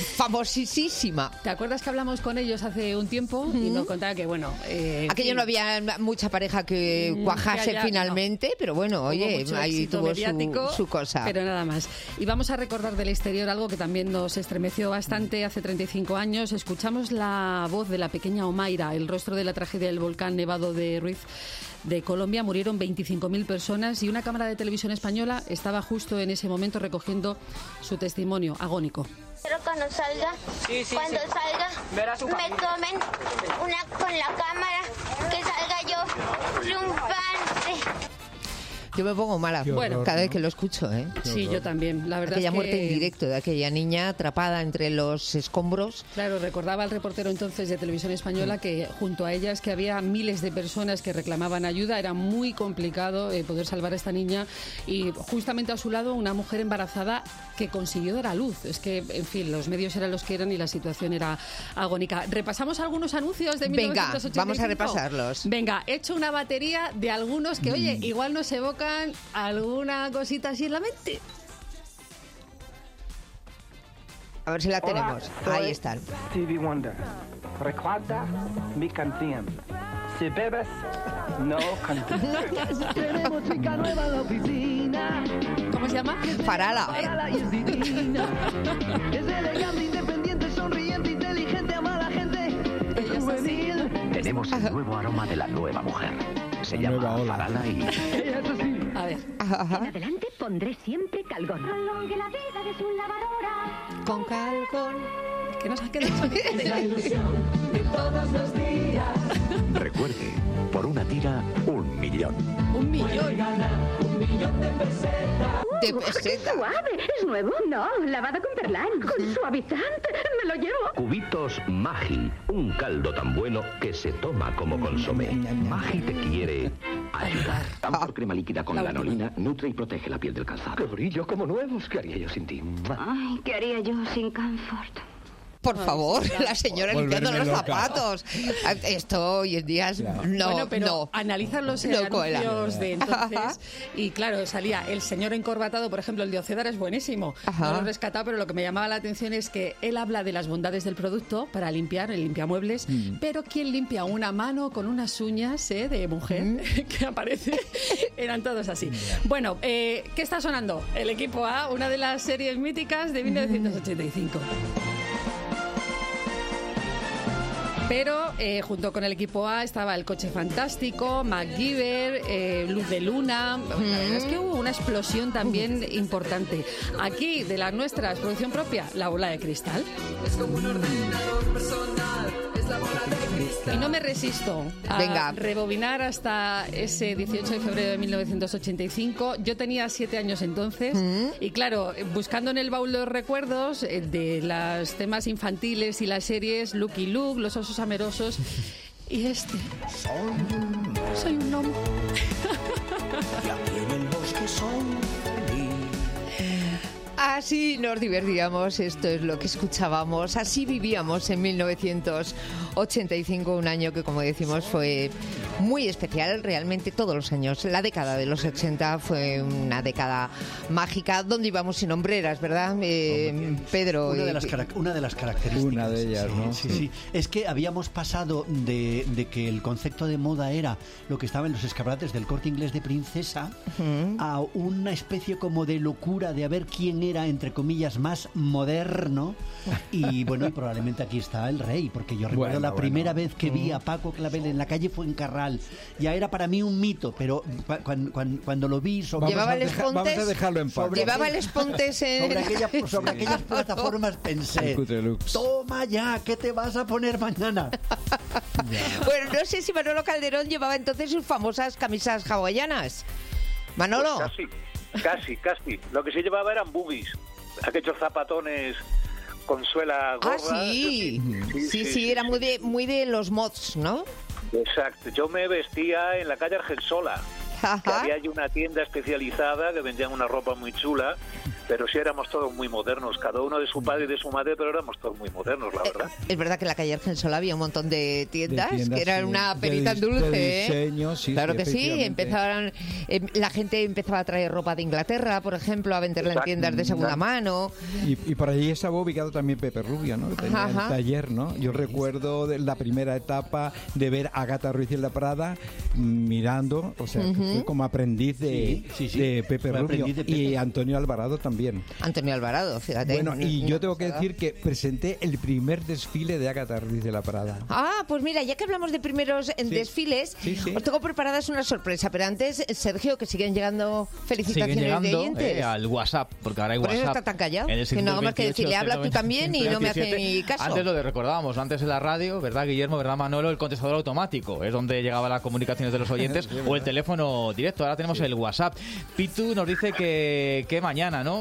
Speaker 2: famosísima.
Speaker 8: ¿Te acuerdas que hablamos con ellos hace un tiempo? Y nos contaba que, bueno... Eh,
Speaker 2: Aquello sí. no había mucha pareja que cuajase ya, ya, finalmente, no. pero bueno, oye, ahí tuvo su, su cosa.
Speaker 8: Pero nada más. Y vamos a recordar del exterior algo que también nos estremeció bastante hace treinta y cinco años. Escuchamos la voz de la pequeña Omaira, el rostro de la tragedia del volcán Nevado de Ruiz de Colombia. Murieron veinticinco mil personas y una cámara de televisión española estaba justo en ese momento recogiendo su testimonio agónico.
Speaker 6: Pero cuando salga, sí, sí,
Speaker 9: cuando
Speaker 6: sí.
Speaker 9: salga,
Speaker 6: me tomen una con la cámara, que salga yo triunfante.
Speaker 2: Yo me pongo mala
Speaker 8: bueno,
Speaker 2: cada vez que lo escucho, ¿eh?
Speaker 8: Sí, yo también. La verdad
Speaker 2: aquella
Speaker 8: es que...
Speaker 2: muerte en directo de aquella niña atrapada entre los escombros.
Speaker 8: Claro, recordaba el reportero entonces de Televisión Española que junto a ella es que había miles de personas que reclamaban ayuda. Era muy complicado eh, poder salvar a esta niña y justamente a su lado una mujer embarazada que consiguió dar a luz. Es que, en fin, los medios eran los que eran y la situación era agónica. Repasamos algunos anuncios de mil novecientos ochenta y cinco.
Speaker 2: Venga, vamos a repasarlos.
Speaker 8: Venga, he hecho una batería de algunos que, oye, igual nos evoca colocan alguna cosita así en la mente.
Speaker 2: A ver si la tenemos.
Speaker 10: Hola,
Speaker 2: Ahí están.
Speaker 10: Stevie Wonder. Recuerda mi canción. Si bebes, no cantes.
Speaker 11: Tenemos chica nueva en la oficina.
Speaker 8: ¿Cómo se llama?
Speaker 2: Farala.
Speaker 11: Farala y es divina. Es elegante, independiente, sonriente, inteligente, ama a la gente. Es juvenil.
Speaker 12: Tenemos el nuevo aroma de la nueva mujer. Se llama Farala y...
Speaker 11: Eso sí.
Speaker 8: A ver.
Speaker 13: En adelante pondré siempre Calgón. Prolongue la vida de su lavadora.
Speaker 2: Con Calgón.
Speaker 8: Que nos ha quedado
Speaker 11: Es la ilusión de todos los días.
Speaker 12: Recuerde, por una tira, un millón.
Speaker 8: Un millón.
Speaker 11: Un millón de pesetas.
Speaker 2: De peseta.
Speaker 13: Suave. ¿Es nuevo? No, lavado con Perlán, con suavizante. Me lo llevo.
Speaker 12: Cubitos Magi, un caldo tan bueno que se toma como consomé. Magi te quiere ayudar. Amor crema líquida con lanolina nutre y protege la piel del calzado. ¡Qué brillo, como nuevos! ¿Qué haría yo sin ti?
Speaker 13: Ay, ¿qué haría yo sin Comfort?
Speaker 2: Por favor, la señora limpiando los
Speaker 23: loca.
Speaker 2: zapatos. Esto hoy en día es... no,
Speaker 8: bueno, pero
Speaker 2: no.
Speaker 8: analizan los
Speaker 2: No
Speaker 8: anuncios
Speaker 2: cuela.
Speaker 8: de entonces y claro, salía el señor encorbatado, por ejemplo, el de Ocedar es buenísimo.
Speaker 2: Ajá.
Speaker 8: No lo he rescatado, pero lo que me llamaba la atención es que él habla de las bondades del producto para limpiar, el limpiamuebles, mm. pero quien limpia una mano con unas uñas eh, de mujer mm. que aparece, eran todos así. Bueno, eh, ¿qué está sonando? El equipo A, una de las series míticas de mil novecientos ochenta y cinco. Pero eh, junto con el equipo A estaba El Coche Fantástico, MacGyver, eh, Luz de Luna. La verdad es que hubo una explosión también importante. Aquí, de las nuestras, producción propia, La Bola de Cristal.
Speaker 11: Es como un ordenador personal. Es la bola de cristal.
Speaker 8: Y no me resisto a
Speaker 2: Venga.
Speaker 8: rebobinar hasta ese dieciocho de febrero de mil novecientos ochenta y cinco. Yo tenía siete años entonces. ¿Mm? Y claro, buscando en el baúl de los recuerdos eh, de los temas infantiles y las series, Lucky Luke, Los Osos Amerosos y este. Soy un gnomo.
Speaker 11: Y aquí en el bosque son feliz.
Speaker 2: Así nos divertíamos, esto es lo que escuchábamos, así vivíamos en mil novecientos ochenta y cinco, un año que, como decimos, fue muy especial, realmente todos los años. La década de los ochenta fue una década mágica, donde íbamos sin hombreras, ¿verdad, eh, Pedro?
Speaker 22: Una de, las una de las características.
Speaker 23: Una de ellas,
Speaker 22: sí,
Speaker 23: ¿no?
Speaker 22: Sí, sí. Es que habíamos pasado de, de que el concepto de moda era lo que estaba en los escaparates del Corte Inglés de Princesa uh-huh. a una especie como de locura de a ver quién era, entre comillas, más moderno. Y bueno, y probablemente aquí está el rey, porque yo recuerdo bueno, la bueno. primera vez que vi a Paco Clavel en la calle Fuencarral. Ya era para mí un mito, pero cuando, cuando, cuando lo vi sobre...
Speaker 2: Llevaba el Espontes,
Speaker 23: vamos a dejarlo en paz.
Speaker 2: Llevaba el Espontes en...
Speaker 22: Sobre, aquella, sobre
Speaker 23: sí.
Speaker 22: aquellas plataformas pensé, toma ya, ¿qué te vas a poner mañana?
Speaker 2: Bueno, no sé si Manolo Calderón llevaba entonces sus famosas camisas hawaianas. Manolo.
Speaker 5: Pues casi, casi, casi. Lo que se llevaba eran boogies, aquellos zapatones con suela gorda.
Speaker 2: Ah, sí. Sí, sí, sí, sí era muy de, muy de los mods, ¿no?
Speaker 5: Exacto. Yo me vestía en la calle Argensola. Que había allí una tienda especializada que vendían una ropa muy chula, pero sí éramos todos muy modernos, cada uno de su padre y de su madre, pero éramos todos muy modernos, la verdad.
Speaker 2: Eh, es verdad que en la calle Argensola había un montón de tiendas,
Speaker 23: de tiendas
Speaker 2: que eran
Speaker 23: sí,
Speaker 2: una perita
Speaker 23: de,
Speaker 2: dulce,
Speaker 23: de diseño, sí,
Speaker 2: claro
Speaker 23: sí,
Speaker 2: que sí, empezaban, eh, la gente empezaba a traer ropa de Inglaterra, por ejemplo, a venderla Exacto. en tiendas de segunda Exacto. mano.
Speaker 23: Y, y por allí estaba ubicado también Pepe Rubio, ¿no? Que tenía Ajá. el taller, ¿no? Yo recuerdo de la primera etapa de ver a Agatha Ruiz en la Prada mirando, o sea, uh-huh. que fue como aprendiz de, sí, sí, sí. de Pepe Fue Rubio de Pepe. Y Antonio Alvarado también.
Speaker 2: Antonio Alvarado, fíjate.
Speaker 23: Bueno, y yo tengo que decir que presenté el primer desfile de Agatha Ruiz de la Prada.
Speaker 2: Ah, pues mira, ya que hablamos de primeros sí. desfiles, sí, sí. os tengo preparadas una sorpresa, pero antes, Sergio, que siguen llegando felicitaciones
Speaker 25: siguen llegando,
Speaker 2: de oyentes.
Speaker 25: Eh, al WhatsApp, porque ahora hay
Speaker 2: Por
Speaker 25: WhatsApp.
Speaker 2: Por eso está tan callado, que no hago más que decirle, habla tú también y no me hace ni caso.
Speaker 25: Antes lo de recordábamos, antes en la radio, ¿verdad, Guillermo, verdad, Manolo? El contestador automático es donde llegaba las comunicaciones de los oyentes o el teléfono directo. Ahora tenemos el WhatsApp. Pitu nos dice que, que mañana, ¿no?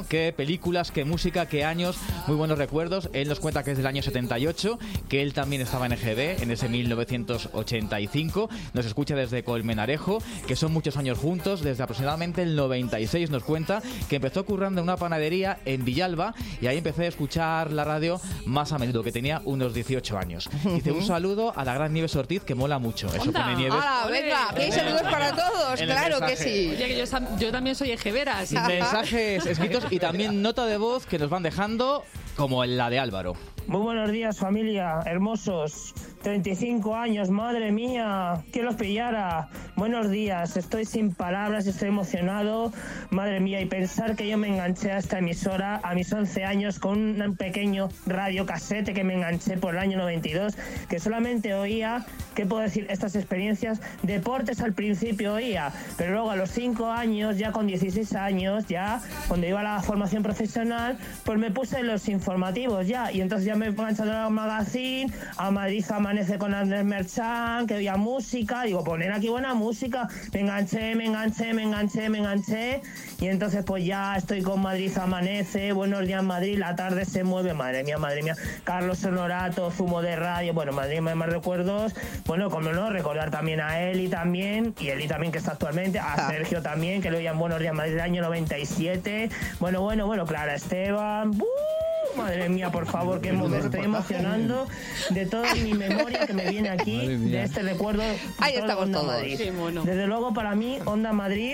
Speaker 25: bueno, qué películas, qué música, qué años, muy buenos recuerdos. Él nos cuenta que es del año setenta y ocho, que él también estaba en E G B en ese mil novecientos ochenta y cinco. Nos escucha desde Colmenarejo, que son muchos años juntos, desde aproximadamente el noventa y seis nos cuenta que empezó currando en una panadería en Villalba y ahí empecé a escuchar la radio más a menudo, que tenía unos dieciocho años. Dice, un saludo a la gran Nieves Ortiz, que mola mucho. Eso pone Nieves.
Speaker 2: ¡Hala, venga! ¡Que hay saludos para todos! ¡Claro que sí!
Speaker 8: Oye, que yo, yo también soy ejevera. Así que...
Speaker 25: Mensajes escritos y también nota de voz que nos van dejando, como la de Álvaro.
Speaker 3: Muy buenos días, familia, hermosos. treinta y cinco años, madre mía, que los pillara. Buenos días, estoy sin palabras, estoy emocionado. Madre mía, y pensar que yo me enganché a esta emisora a mis once años con un pequeño radiocasete que me enganché por el año noventa y dos, que solamente oía, ¿qué puedo decir? Estas experiencias, deportes al principio oía, pero luego a los cinco años, ya con dieciséis años, ya cuando iba a la formación profesional, pues me puse los informativos ya, y entonces ya me he enganchado a Magazine, a Madrid Amanece con Andrés Merchán, que oía música, digo, poner aquí buena música, me enganché, me enganché, me enganché, me enganché, y entonces pues ya estoy con Madrid Amanece, Buenos Días Madrid, la tarde se mueve, madre mía, madre mía, Carlos Honorato, Zumo de Radio, bueno, madre mía, más recuerdos, bueno, como no, recordar también a Eli también, y Eli también que está actualmente, a Sergio también, que lo oían Buenos Días Madrid del año noventa y siete, bueno, bueno, bueno, Clara Esteban, ¡uh! Madre mía, por favor, que me estoy emocionando de toda mi memoria que me viene aquí, de este recuerdo.
Speaker 2: Ahí estamos
Speaker 3: Onda
Speaker 2: todos.
Speaker 3: Madrid.
Speaker 2: Sí, bueno.
Speaker 3: Desde luego, para mí, Onda Madrid,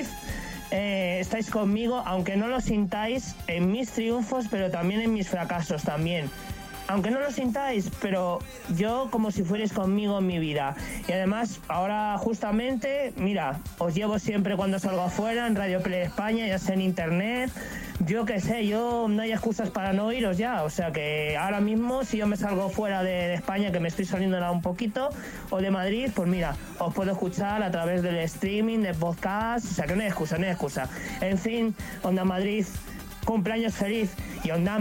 Speaker 3: eh, estáis conmigo, aunque no lo sintáis, en mis triunfos, pero también en mis fracasos también. Aunque no lo sintáis, pero yo como si fuerais conmigo en mi vida. Y además, ahora justamente, mira, os llevo siempre cuando salgo afuera, en Radio Play España, ya sea en internet. Yo qué sé, yo no hay excusas para no oíros ya. O sea que ahora mismo, si yo me salgo fuera de, de España, que me estoy saliendo un poquito, o de Madrid, pues mira, os puedo escuchar a través del streaming, de podcast. O sea que no hay excusa, no hay excusa. En fin, Onda Madrid, cumpleaños feliz. Y Onda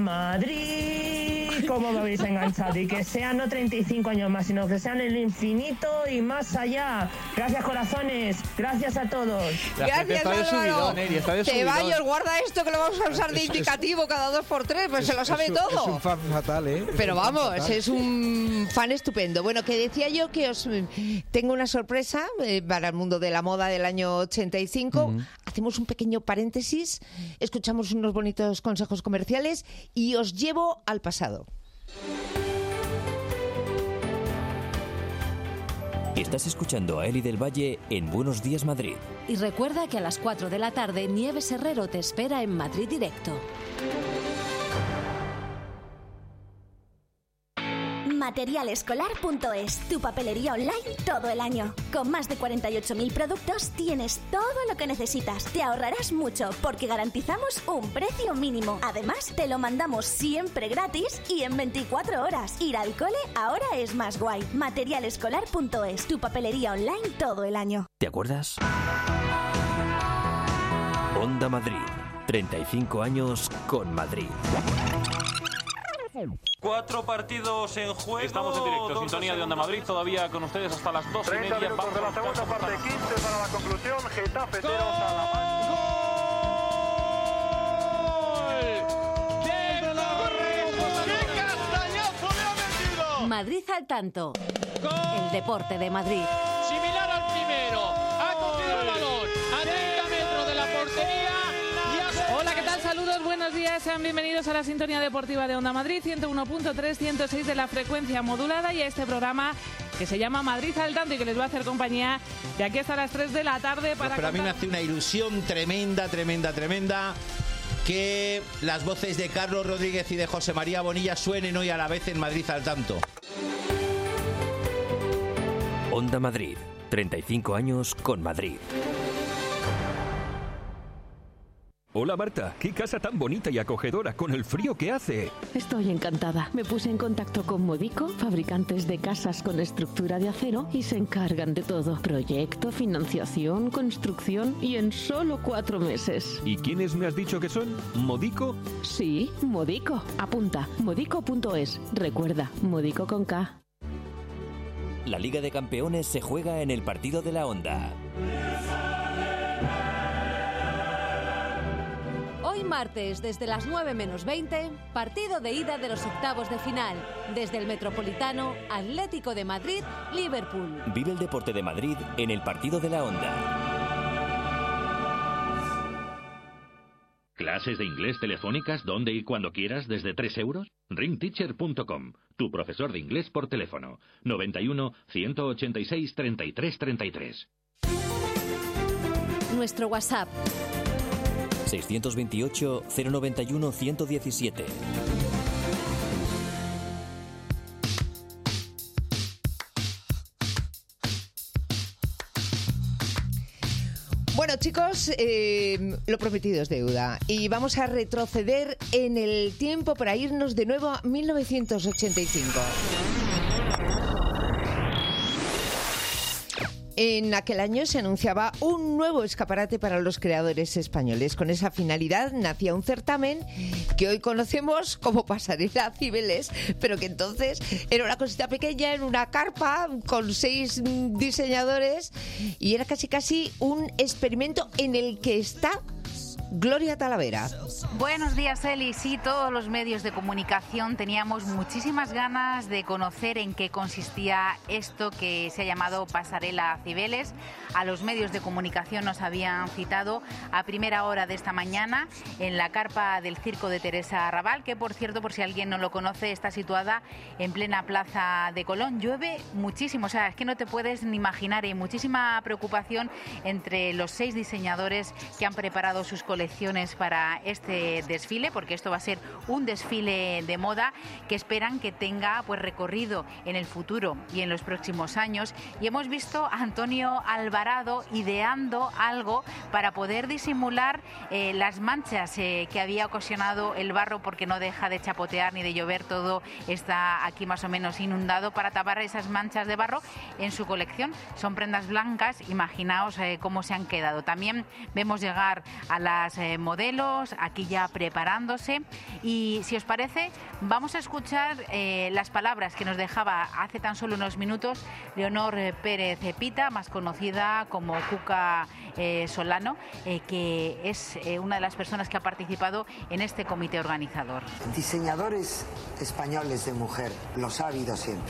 Speaker 3: Madrid, cómo me habéis enganchado. Y que sean no treinta y cinco años más, sino que sean el infinito y más allá. Gracias, corazones. Gracias a todos.
Speaker 2: Gracias, Álvaro. Ceballos, guarda esto que lo vamos a usar de indicativo cada dos por tres, pues
Speaker 23: es,
Speaker 2: se lo sabe
Speaker 23: es,
Speaker 2: todo.
Speaker 23: Es un fan fatal, ¿eh?
Speaker 2: Pero
Speaker 23: es
Speaker 2: vamos,
Speaker 23: fatal.
Speaker 2: es un fan estupendo. Bueno, que decía yo que os tengo una sorpresa eh, para el mundo de la moda del año ochenta y cinco. Uh-huh. Hacemos un pequeño paréntesis, escuchamos unos bonitos consejos comerciales y os llevo al pasado.
Speaker 1: Estás escuchando a Eli del Valle en Buenos Días Madrid.
Speaker 18: Y recuerda que a las cuatro de la tarde Nieves Herrero te espera en Madrid Directo.
Speaker 14: material escolar punto es, tu papelería online todo el año. Con más de cuarenta y ocho mil productos tienes todo lo que necesitas. Te ahorrarás mucho porque garantizamos un precio mínimo. Además, te lo mandamos siempre gratis y en veinticuatro horas. Ir al cole ahora es más guay. material escolar punto es, tu papelería online todo el año.
Speaker 1: ¿Te acuerdas? Onda Madrid. treinta y cinco años con Madrid.
Speaker 15: Cuatro partidos en juego. Estamos en directo, sintonía de Onda Madrid, todavía con ustedes hasta las dos y media.
Speaker 7: treinta minutos de la segunda parte, quince para la conclusión. Getafe cero, Salamanca.
Speaker 18: Madrid al tanto. El deporte de Madrid.
Speaker 16: Similar al primero. Ha cogido el balón a treinta metros de la portería.
Speaker 17: Hola, ¿qué tal? Saludos, buenos días. Sean bienvenidos a la sintonía deportiva de Onda Madrid, ciento uno punto tres, ciento seis de la frecuencia modulada y a este programa que se llama Madrid al tanto y que les va a hacer compañía de aquí hasta las tres de la tarde para
Speaker 26: Pero a mí me
Speaker 17: contar...
Speaker 26: hace una ilusión tremenda, tremenda, tremenda que las voces de Carlos Rodríguez y de José María Bonilla suenen hoy a la vez en Madrid al tanto.
Speaker 1: Onda Madrid, treinta y cinco años con Madrid.
Speaker 20: Hola Marta, qué casa tan bonita y acogedora con el frío que hace.
Speaker 21: Estoy encantada. Me puse en contacto con Modico, fabricantes de casas con estructura de acero, y se encargan de todo. Proyecto, financiación, construcción y en solo cuatro meses.
Speaker 20: ¿Y quiénes me has dicho que son? ¿Modico?
Speaker 21: Sí, Modico. Apunta, modico punto es. Recuerda, Modico con K.
Speaker 1: La Liga de Campeones se juega en el partido de la Onda.
Speaker 18: Hoy Hoy martes, desde las nueve menos veinte, partido de ida de los octavos de final. Desde el Metropolitano, Atlético de Madrid, Liverpool.
Speaker 1: Vive el deporte de Madrid en el partido de la Onda.
Speaker 4: ¿Clases de inglés telefónicas donde y cuando quieras desde tres euros? ring teacher punto com, tu profesor de inglés por teléfono. noventa y uno, ciento ochenta y seis, treinta y tres, treinta y tres.
Speaker 18: Nuestro WhatsApp.
Speaker 1: seiscientos veintiocho, cero noventa y uno, ciento diecisiete.
Speaker 2: Bueno, chicos, eh, lo prometido es deuda y vamos a retroceder en el tiempo para irnos de nuevo a mil novecientos ochenta y cinco. En aquel año se anunciaba un nuevo escaparate para los creadores españoles. Con esa finalidad nacía un certamen que hoy conocemos como Pasarela Cibeles, pero que entonces era una cosita pequeña en una carpa con seis diseñadores y era casi casi un experimento en el que está Gloria Talavera.
Speaker 6: Buenos días, Eli. Sí, todos los medios de comunicación teníamos muchísimas ganas de conocer en qué consistía esto que se ha llamado Pasarela Cibeles. A los medios de comunicación nos habían citado a primera hora de esta mañana en la carpa del Circo de Teresa Raval, que por cierto, por si alguien no lo conoce, está situada en plena plaza de Colón. Llueve muchísimo, o sea, es que no te puedes ni imaginar. Hay muchísima preocupación entre los seis diseñadores que han preparado sus colecciones para este desfile, porque esto va a ser un desfile de moda que esperan que tenga pues recorrido en el futuro y en los próximos años. Y hemos visto a Antonio Alvarado ideando algo para poder disimular eh, las manchas eh, que había ocasionado el barro, porque no deja de chapotear ni de llover, todo está aquí más o menos inundado. Para tapar esas manchas de barro en su colección son prendas blancas. Imaginaos eh, cómo se han quedado. También vemos llegar a las Eh, modelos aquí ya preparándose, y si os parece vamos a escuchar eh, las palabras que nos dejaba hace tan solo unos minutos Leonor Pérez Pita, más conocida como Cuca eh, Solano, eh, que es eh, una de las personas que ha participado en este comité organizador.
Speaker 9: Diseñadores españoles de mujer, los ha habido siempre.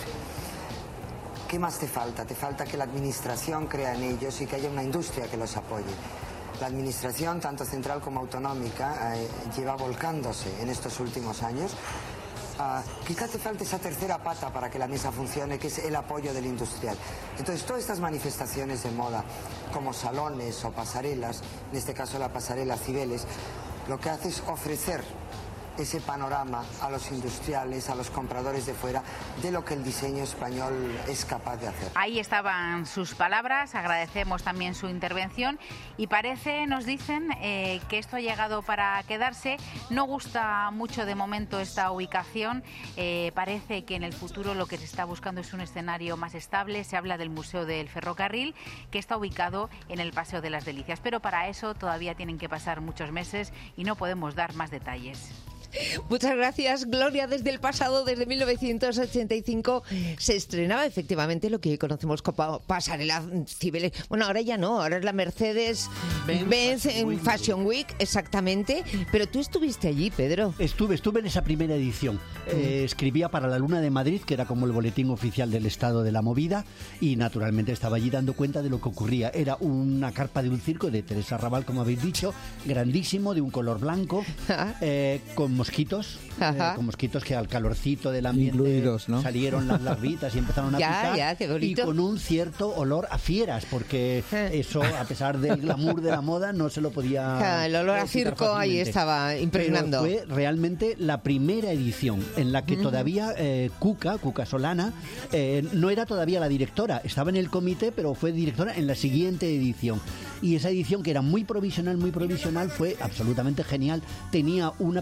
Speaker 9: ¿Qué más te falta? Te falta que la administración crea en ellos y que haya una industria que los apoye. La administración, tanto central como autonómica, eh, lleva volcándose en estos últimos años. Uh, quizá te falte esa tercera pata para que la mesa funcione, que es el apoyo del industrial. Entonces, todas estas manifestaciones de moda, como salones o pasarelas, en este caso la pasarela Cibeles, lo que hace es ofrecer ese panorama a los industriales, a los compradores de fuera, de lo que el diseño español es capaz de hacer.
Speaker 6: Ahí estaban sus palabras, agradecemos también su intervención y parece, nos dicen, eh, que esto ha llegado para quedarse. No gusta mucho de momento esta ubicación, eh, parece que en el futuro lo que se está buscando es un escenario más estable. Se habla del Museo del Ferrocarril, que está ubicado en el Paseo de las Delicias, pero para eso todavía tienen que pasar muchos meses y no podemos dar más detalles.
Speaker 2: Muchas gracias, Gloria. Desde el pasado, desde mil novecientos ochenta y cinco, se estrenaba efectivamente lo que hoy conocemos como Pasarela Cibeles. Bueno, ahora ya no, ahora es la Mercedes-Benz Benz en Fashion Week, exactamente. Pero tú estuviste allí, Pedro.
Speaker 22: Estuve, estuve en esa primera edición. Eh, escribía para La Luna de Madrid, que era como el boletín oficial del estado de la movida, y naturalmente estaba allí dando cuenta de lo que ocurría. Era una carpa de un circo de Teresa Raval, como habéis dicho, grandísimo, de un color blanco, eh, con mosquitos, eh, con mosquitos que al calorcito del ambiente incluidos, ¿no? Salieron las larvitas y empezaron a
Speaker 2: ya,
Speaker 22: picar,
Speaker 2: ya, qué bonito.
Speaker 22: Y con un cierto olor a fieras, porque eso, a pesar del glamour de la moda, no se lo podía...
Speaker 2: Ja, el olor a circo ahí estaba impregnando.
Speaker 22: Pero fue realmente la primera edición en la que uh-huh. todavía eh, Cuca, Cuca Solana, eh, no era todavía la directora, estaba en el comité, pero fue directora en la siguiente edición. Y esa edición, que era muy provisional, muy provisional, fue absolutamente genial. Tenía una persona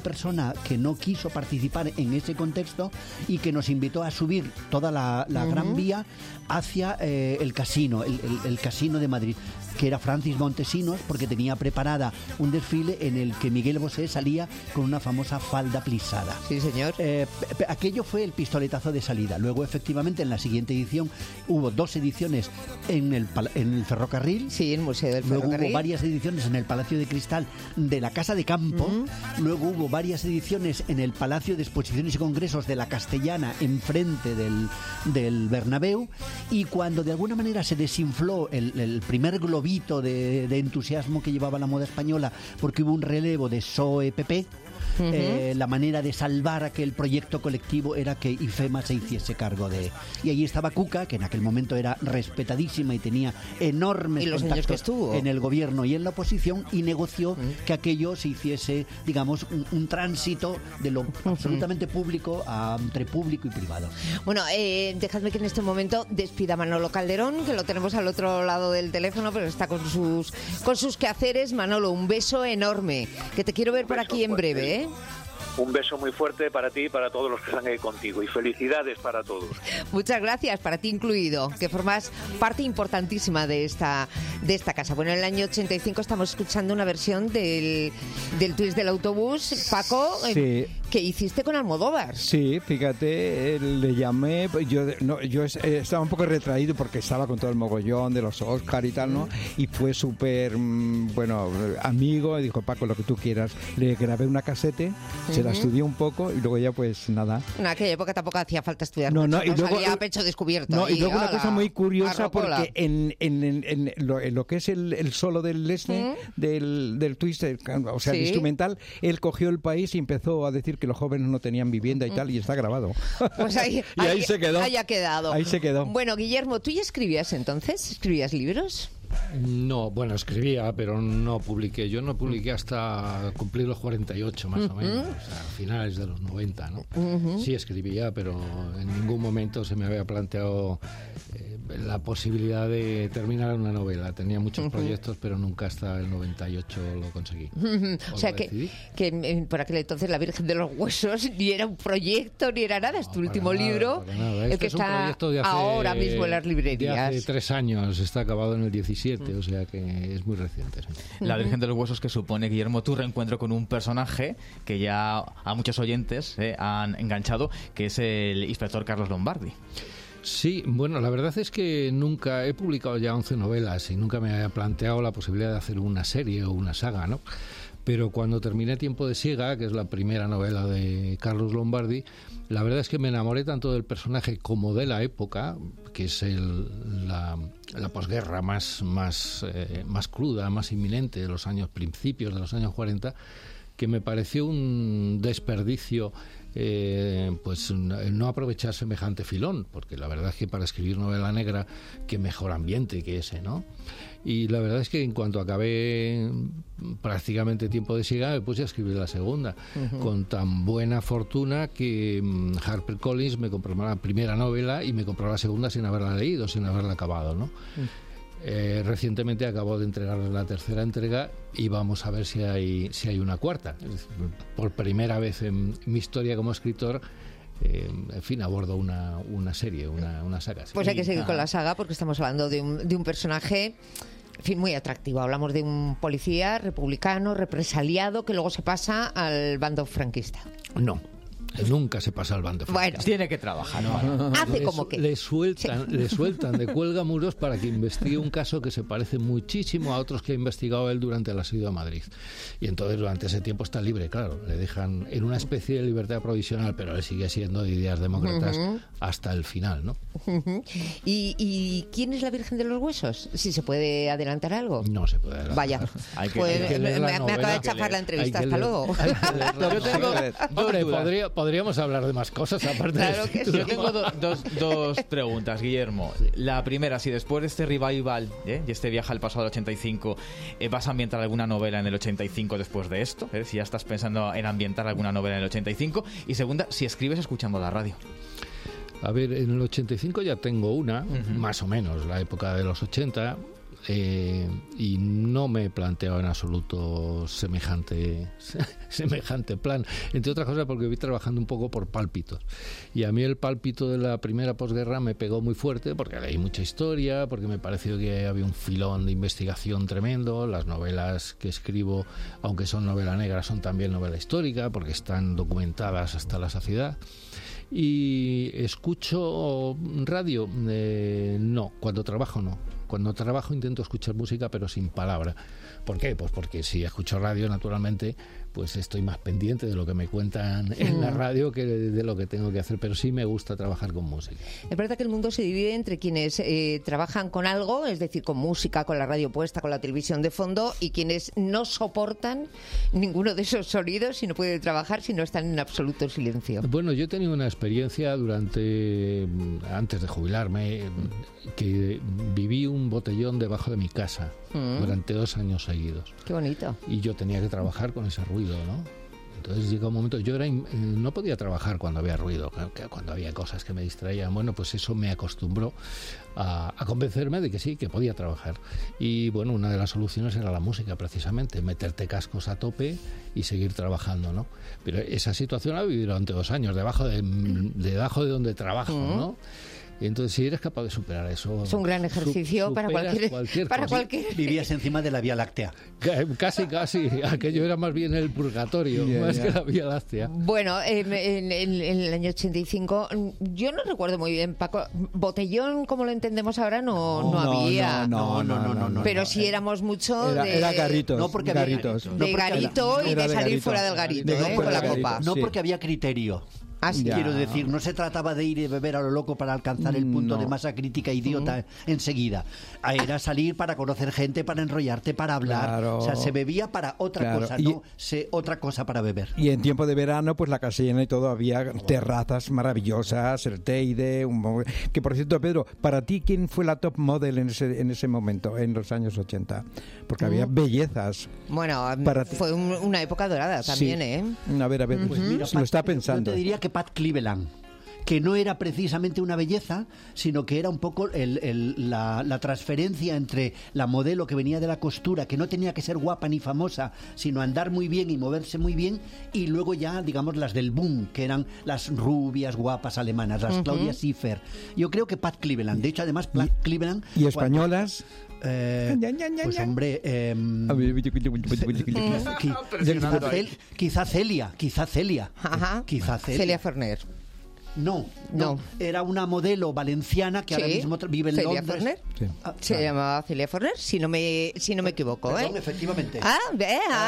Speaker 22: persona que no quiso participar en ese contexto y que nos invitó a subir toda la, la uh-huh. Gran Vía hacia eh, el casino, el, el, el casino de Madrid, que era Francis Montesinos, porque tenía preparada un desfile en el que Miguel Bosé salía con una famosa falda plisada.
Speaker 2: Sí, señor.
Speaker 22: Eh, aquello fue el pistoletazo de salida. Luego, efectivamente, en la siguiente edición hubo dos ediciones en el, en el ferrocarril.
Speaker 2: Sí, en el Museo del
Speaker 22: Luego
Speaker 2: Ferrocarril.
Speaker 22: hubo varias ediciones en el Palacio de Cristal de la Casa de Campo. Uh-huh. Luego hubo varias ediciones en el Palacio de Exposiciones y Congresos de la Castellana, enfrente del, del Bernabéu. Y cuando de alguna manera se desinfló el, el primer globito de, de entusiasmo que llevaba la moda española, porque hubo un relevo de P S O E-P P, Uh-huh. Eh, la manera de salvar aquel proyecto colectivo era que IFEMA se hiciese cargo de... Y allí estaba Cuca, que en aquel momento era respetadísima y tenía enormes
Speaker 2: ¿Y los
Speaker 22: contactos
Speaker 2: años que estuvo?
Speaker 22: en el gobierno y en la oposición, y negoció uh-huh. que aquello se hiciese, digamos, un, un tránsito de lo uh-huh. absolutamente público a entre público y privado.
Speaker 2: Bueno, eh, dejadme que en este momento despida a Manolo Calderón, que lo tenemos al otro lado del teléfono, pero está con sus, con sus quehaceres. Manolo, un beso enorme, que te quiero ver por aquí en breve, ¿eh?
Speaker 5: Un beso muy fuerte para ti y para todos los que están ahí contigo. Y felicidades para todos.
Speaker 2: Muchas gracias, para ti incluido, que formas parte importantísima de esta, de esta casa. Bueno, en el año ochenta y cinco estamos escuchando una versión del, del twist del autobús, Paco,
Speaker 23: sí.
Speaker 2: eh, que hiciste con Almodóvar.
Speaker 23: Sí, fíjate, eh, le llamé, yo, no, yo eh, estaba un poco retraído porque estaba con todo el mogollón de los Oscar y tal, ¿no? Y fue súper, mm, bueno, amigo, y dijo, Paco, lo que tú quieras. Le grabé una casete, uh-huh. se la estudié un poco y luego ya pues nada.
Speaker 2: En aquella época tampoco hacía falta estudiar
Speaker 23: no,
Speaker 2: mucho,
Speaker 23: no, y
Speaker 2: no
Speaker 23: luego,
Speaker 2: salía a pecho descubierto.
Speaker 23: No, y, y luego
Speaker 2: hola,
Speaker 23: una cosa muy curiosa,
Speaker 2: arropola.
Speaker 23: porque en, en, en, en, lo, en lo que es el, el solo del este, ¿Mm? del, del twist, o sea,
Speaker 2: ¿Sí?
Speaker 23: el instrumental, él cogió el país y empezó a decir que los jóvenes no tenían vivienda y tal, y está grabado.
Speaker 2: Pues ahí,
Speaker 23: y ahí,
Speaker 2: ahí
Speaker 23: se quedó.
Speaker 2: Haya quedado.
Speaker 23: Ahí se quedó.
Speaker 2: Bueno, Guillermo, ¿tú ya escribías entonces? ¿Escribías libros?
Speaker 10: No, bueno, escribía, pero no publiqué. Yo no publiqué hasta cumplir los cuarenta y ocho, más uh-huh. o menos, o sea, a finales de los noventa, ¿no? Uh-huh. Sí escribía, pero en ningún momento se me había planteado eh, la posibilidad de terminar una novela. Tenía muchos uh-huh. proyectos, pero nunca hasta el noventa y ocho lo conseguí.
Speaker 2: Uh-huh. O sea,
Speaker 10: lo
Speaker 2: que, que eh, por aquel entonces La Virgen de los Huesos ni era un proyecto, ni era nada. Es tu no, último
Speaker 10: nada,
Speaker 2: libro,
Speaker 10: el
Speaker 2: el que
Speaker 10: es
Speaker 2: está
Speaker 10: hace,
Speaker 2: ahora mismo en las librerías.
Speaker 10: De hace tres años, está acabado en el diecisiete, o sea que es muy reciente. Sí.
Speaker 25: La Virgen de los Huesos, que supone, Guillermo, tu reencuentro con un personaje que ya a muchos oyentes eh, han enganchado, que es el inspector Carlos Lombardi.
Speaker 10: Sí, bueno, la verdad es que nunca he publicado ya once novelas y nunca me había planteado la posibilidad de hacer una serie o una saga, ¿no? Pero cuando terminé Tiempo de Siega, que es la primera novela de Carlos Lombardi, la verdad es que me enamoré tanto del personaje como de la época, que es el, la, la posguerra más, más, eh, más cruda, más inminente de los años principios de los años cuarenta, que me pareció un desperdicio eh, pues no aprovechar semejante filón, porque la verdad es que para escribir novela negra, qué mejor ambiente que ese, ¿no? Y la verdad es que en cuanto acabé prácticamente Tiempo de Siega, me puse a escribir la segunda, uh-huh. con tan buena fortuna que um, HarperCollins me compró la primera novela y me compró la segunda sin haberla leído, sin haberla acabado, ¿no? Uh-huh. Eh, recientemente acabo de entregarle la tercera entrega y vamos a ver si hay, si hay una cuarta. Por primera vez en mi historia como escritor, Eh, en fin, abordo una, una serie, una, una saga.
Speaker 2: Pues hay que seguir con la saga porque estamos hablando de un, de un personaje, en fin, muy atractivo. Hablamos de un policía republicano, represaliado, que luego se pasa al bando franquista.
Speaker 10: No. Nunca se pasa al bando.
Speaker 2: Bueno,
Speaker 25: tiene que trabajar, ¿no?
Speaker 2: Hace
Speaker 10: le,
Speaker 2: como que
Speaker 10: le sueltan, sí. le sueltan de cuelgamuros para que investigue un caso que se parece muchísimo a otros que ha investigado él durante el asedio a Madrid. Y entonces durante ese tiempo está libre, claro. Le dejan en una especie de libertad provisional, pero él sigue siendo de ideas demócratas uh-huh. hasta el final, ¿no?
Speaker 2: Uh-huh. ¿Y, ¿Y quién es la Virgen de los Huesos? ¿Si se puede adelantar algo?
Speaker 10: No se puede adelantar.
Speaker 2: Vaya,
Speaker 10: hay que,
Speaker 2: pues,
Speaker 10: hay que
Speaker 2: me, me acaba de chafar la entrevista. Hasta luego.
Speaker 10: Yo tengo Hombre, podría, podríamos hablar de más cosas aparte
Speaker 2: claro
Speaker 10: de
Speaker 2: que sí.
Speaker 25: Yo tengo do, dos, dos preguntas, Guillermo. Sí. La primera, si después de este revival ¿eh? y este viaje al pasado del ochenta y cinco, eh, ¿vas a ambientar alguna novela en el ochenta y cinco después de esto? ¿Eh? Si ya estás pensando en ambientar alguna novela en el ochenta y cinco. Y segunda, si escribes escuchando la radio.
Speaker 10: A ver, en el ochenta y cinco ya tengo una, uh-huh. más o menos, la época de los ochenta. eh, y no me he planteado en absoluto semejante semejante plan, entre otras cosas porque voy trabajando un poco por pálpitos, y a mí el pálpito de la primera posguerra me pegó muy fuerte porque leí mucha historia, porque me pareció que había un filón de investigación tremendo. Las novelas que escribo, aunque son novela negra, son también novela histórica porque están documentadas hasta la saciedad. Y escucho radio, eh, no, cuando trabajo no. Cuando trabajo intento escuchar música, pero sin palabra. ¿Por qué? Pues porque si escucho radio, naturalmente, pues estoy más pendiente de lo que me cuentan en la radio que de, de lo que tengo que hacer, pero sí me gusta trabajar con música.
Speaker 2: Es verdad que el mundo se divide entre quienes eh, trabajan con algo, es decir, con música, con la radio puesta, con la televisión de fondo, y quienes no soportan ninguno de esos sonidos y no pueden trabajar si no están en absoluto silencio.
Speaker 10: Bueno, yo he tenido una experiencia durante, antes de jubilarme, que viví un botellón debajo de mi casa mm. durante dos años seguidos.
Speaker 2: Qué bonito.
Speaker 10: Y yo tenía que trabajar con ese ruido, ¿no? Entonces llegó un momento, yo era, no podía trabajar cuando había ruido, cuando había cosas que me distraían. Bueno, pues eso me acostumbró a, a convencerme de que sí, que podía trabajar. Y bueno, una de las soluciones era la música, precisamente, meterte cascos a tope y seguir trabajando, ¿no? Pero esa situación la viví durante dos años, debajo de, debajo de donde trabajo, mm. ¿no? Y entonces, si eres capaz de superar eso...
Speaker 2: Es un gran ejercicio
Speaker 10: su,
Speaker 2: para cualquier...
Speaker 10: cualquier
Speaker 2: para cualquier...
Speaker 22: Vivías encima de la Vía Láctea.
Speaker 10: Casi, casi. Aquello era más bien el purgatorio, yeah, más yeah. que la Vía Láctea.
Speaker 2: Bueno, eh, en, en, en el año ochenta y cinco, yo no recuerdo muy bien, Paco, botellón, como lo entendemos ahora, no, no, no había.
Speaker 23: No, no, no, no, no, no.
Speaker 2: Pero
Speaker 23: no,
Speaker 2: sí éramos mucho
Speaker 23: era,
Speaker 2: de...
Speaker 23: Era garritos.
Speaker 22: No porque
Speaker 23: garitos.
Speaker 2: Había, de no garito
Speaker 23: era,
Speaker 2: y de salir
Speaker 23: garito.
Speaker 2: fuera del garito,
Speaker 23: de,
Speaker 2: ¿eh? Con la
Speaker 23: garito,
Speaker 2: copa.
Speaker 22: No
Speaker 23: sí.
Speaker 22: porque había criterio.
Speaker 2: Ah, sí.
Speaker 22: Quiero decir, no se trataba de ir y beber a lo loco para alcanzar el punto
Speaker 23: no.
Speaker 22: de masa crítica idiota mm. enseguida. Era salir para conocer gente, para enrollarte, para hablar.
Speaker 23: Claro.
Speaker 22: O sea, se bebía para otra
Speaker 23: claro.
Speaker 22: cosa,
Speaker 23: y,
Speaker 22: no se, otra cosa para beber.
Speaker 23: Y en tiempo de verano, pues la casillana y todo, había terrazas maravillosas, el Teide, un... que por cierto, Pedro, para ti, ¿quién fue la top model en ese, en ese momento, en los años ochenta? Porque mm. había bellezas.
Speaker 2: Bueno, para fue un, una época dorada también,
Speaker 23: sí.
Speaker 2: ¿eh?
Speaker 23: A ver, a ver, pues uh-huh. mira, lo está pensando.
Speaker 22: Yo te diría que Pat Cleveland, que no era precisamente una belleza, sino que era un poco el, el, la, la transferencia entre la modelo que venía de la costura, que no tenía que ser guapa ni famosa, sino andar muy bien y moverse muy bien, y luego ya, digamos, las del boom, que eran las rubias guapas alemanas, las uh-huh. Claudia Schiffer. Yo creo que Pat Cleveland, de hecho, además, Pat
Speaker 23: ¿Y,
Speaker 22: Cleveland...
Speaker 23: ¿Y españolas?
Speaker 22: Eh, pues hombre, eh, quizá, quizá Celia, quizá Celia,
Speaker 2: Ajá.
Speaker 22: quizá Celia.
Speaker 2: Celia Ferner.
Speaker 22: No, no, no, era una modelo valenciana que
Speaker 2: ¿Sí?
Speaker 22: ahora mismo vive en
Speaker 2: Celia
Speaker 22: Londres.
Speaker 2: Forner.
Speaker 23: Sí.
Speaker 2: Ah, Se claro. llamaba Celia Forner, si no me si no me equivoco,
Speaker 22: Perdón,
Speaker 2: ¿eh?
Speaker 22: efectivamente.
Speaker 2: Ah, ve,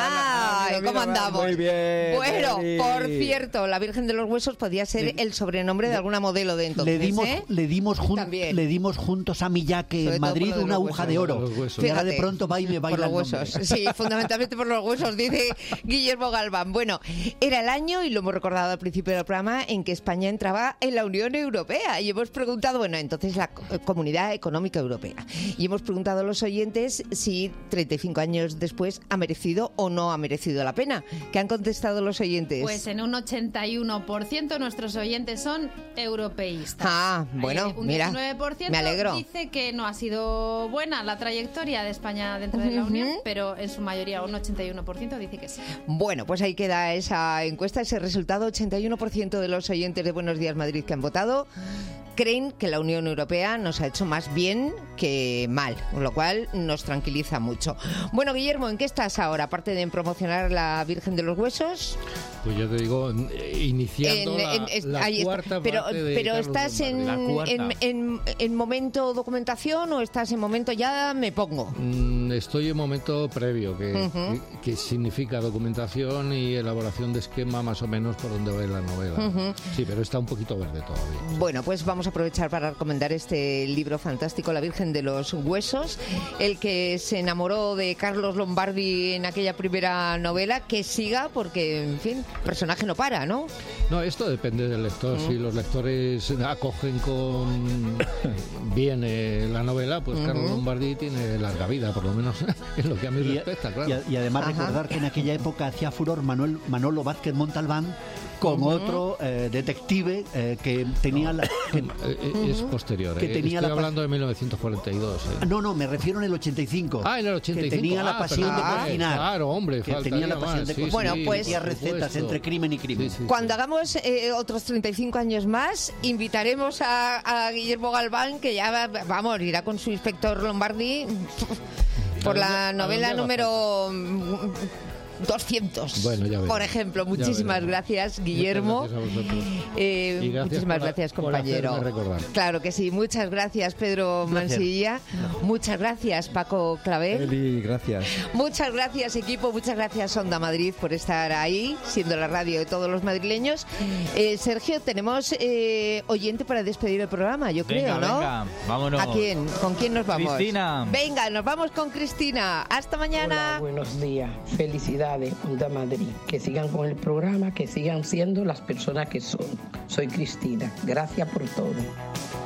Speaker 2: ah, ah, ¿cómo andamos?
Speaker 23: Muy bien.
Speaker 2: Bueno,
Speaker 23: Mary.
Speaker 2: por cierto, la Virgen de los Huesos podía ser le, el sobrenombre de alguna modelo de entonces,
Speaker 22: le dimos,
Speaker 2: ¿eh?
Speaker 22: le dimos jun, le dimos juntos a Miyake en Madrid una aguja
Speaker 2: huesos.
Speaker 22: de oro. Y ahora de pronto va y me baila
Speaker 2: por los huesos. Sí, fundamentalmente por los huesos, dice Guillermo Galván. Bueno, era el año, y lo hemos recordado al principio del programa, en que España entraba en la Unión Europea, y hemos preguntado, bueno, entonces la Comunidad Económica Europea, y hemos preguntado a los oyentes si treinta y cinco años después ha merecido o no ha merecido la pena. ¿Qué han contestado los oyentes?
Speaker 8: Pues en un ochenta y uno por ciento nuestros oyentes son europeístas.
Speaker 2: Ah, bueno,
Speaker 8: eh, un
Speaker 2: mira,
Speaker 8: diecinueve por ciento
Speaker 2: me alegro.
Speaker 8: Dice que no ha sido buena la trayectoria de España dentro de la
Speaker 2: Uh-huh.
Speaker 8: Unión, pero en su mayoría un ochenta y uno por ciento dice que sí.
Speaker 2: Bueno, pues ahí queda esa encuesta, ese resultado. ochenta y uno por ciento de los oyentes de Buenos Días Madrid que han votado creen que la Unión Europea nos ha hecho más bien que mal, con lo cual nos tranquiliza mucho. Bueno, Guillermo, ¿en qué estás ahora? Aparte de en promocionar la Virgen de los Huesos.
Speaker 10: Pues yo te digo, iniciando en, en, en, la, la cuarta
Speaker 2: pero,
Speaker 10: parte de
Speaker 2: pero
Speaker 10: Carlos
Speaker 2: ¿estás en, en, en, en momento documentación o estás en momento ya me pongo?
Speaker 10: Mm, estoy en momento previo, que, uh-huh. que, que significa documentación y elaboración de esquema más o menos por donde va la novela. Uh-huh. Sí, pero está un poquito verde todavía.
Speaker 2: Bueno, pues vamos a aprovechar para recomendar este libro fantástico, La Virgen de los Huesos, el que se enamoró de Carlos Lombardi en aquella primera novela, que siga porque, en fin, el personaje no para, ¿no?
Speaker 10: No, esto depende del lector. Uh-huh. Si los lectores acogen con bien eh, la novela, pues uh-huh. Carlos Lombardi tiene larga vida, por lo menos en lo que a mí
Speaker 22: y,
Speaker 10: respecta, claro.
Speaker 22: Y, y además
Speaker 2: Ajá.
Speaker 22: recordar que en aquella época hacía furor Manuel, Manolo Vázquez Montalbán, con
Speaker 10: Uh-huh.
Speaker 22: otro eh, detective eh, que tenía la... Que,
Speaker 10: Es posterior.
Speaker 22: que
Speaker 10: eh.
Speaker 22: tenía
Speaker 10: Estoy
Speaker 22: la
Speaker 10: hablando de mil novecientos cuarenta y dos. eh.
Speaker 22: No, no, me refiero en el ochenta y cinco.
Speaker 10: Ah, en el ochenta y cinco.
Speaker 22: Que tenía la
Speaker 10: Ah,
Speaker 22: pasión
Speaker 10: perdón.
Speaker 22: de cocinar.
Speaker 10: Claro, hombre,
Speaker 22: Que
Speaker 10: faltaría
Speaker 22: tenía la pasión
Speaker 10: más,
Speaker 22: de
Speaker 10: sí,
Speaker 22: cocinar.
Speaker 2: Bueno,
Speaker 10: sí,
Speaker 2: pues-
Speaker 22: Hacía
Speaker 10: por
Speaker 22: recetas
Speaker 10: supuesto.
Speaker 22: entre crimen y crimen.
Speaker 10: Sí, sí,
Speaker 2: Cuando hagamos eh, otros treinta y cinco años más, invitaremos a, a Guillermo Galván, que ya va, vamos, irá con su inspector Lombardi por la
Speaker 10: ¿A dónde
Speaker 2: novela
Speaker 10: haga
Speaker 2: número doscientos.
Speaker 10: Bueno, ya veré.
Speaker 2: Por ejemplo,
Speaker 10: Ya
Speaker 2: muchísimas
Speaker 10: veré.
Speaker 2: gracias, Guillermo.
Speaker 10: Muchas gracias a vosotros.
Speaker 2: Eh,
Speaker 10: Y gracias
Speaker 2: muchísimas
Speaker 10: por-
Speaker 2: gracias,
Speaker 10: por
Speaker 2: compañero.
Speaker 10: hacerme recordar.
Speaker 2: Claro que sí. Muchas gracias, Pedro
Speaker 22: Gracias.
Speaker 2: Mansilla. Muchas gracias, Paco Claver.
Speaker 23: Eli, gracias.
Speaker 2: Muchas gracias, equipo. Muchas gracias, Onda Madrid, por estar ahí, siendo la radio de todos los madrileños. Eh, Sergio, tenemos eh, oyente para despedir el programa, yo creo,
Speaker 25: Venga,
Speaker 2: ¿no?
Speaker 25: venga, vámonos.
Speaker 2: ¿A quién? ¿Con quién nos vamos?
Speaker 25: Cristina.
Speaker 2: Venga, nos vamos con Cristina. Hasta mañana.
Speaker 3: Hola, buenos días. Felicidades, Onda Madrid. Que sigan con el programa, que sigan siendo las personas que son. Soy Cristina. Gracias por todo.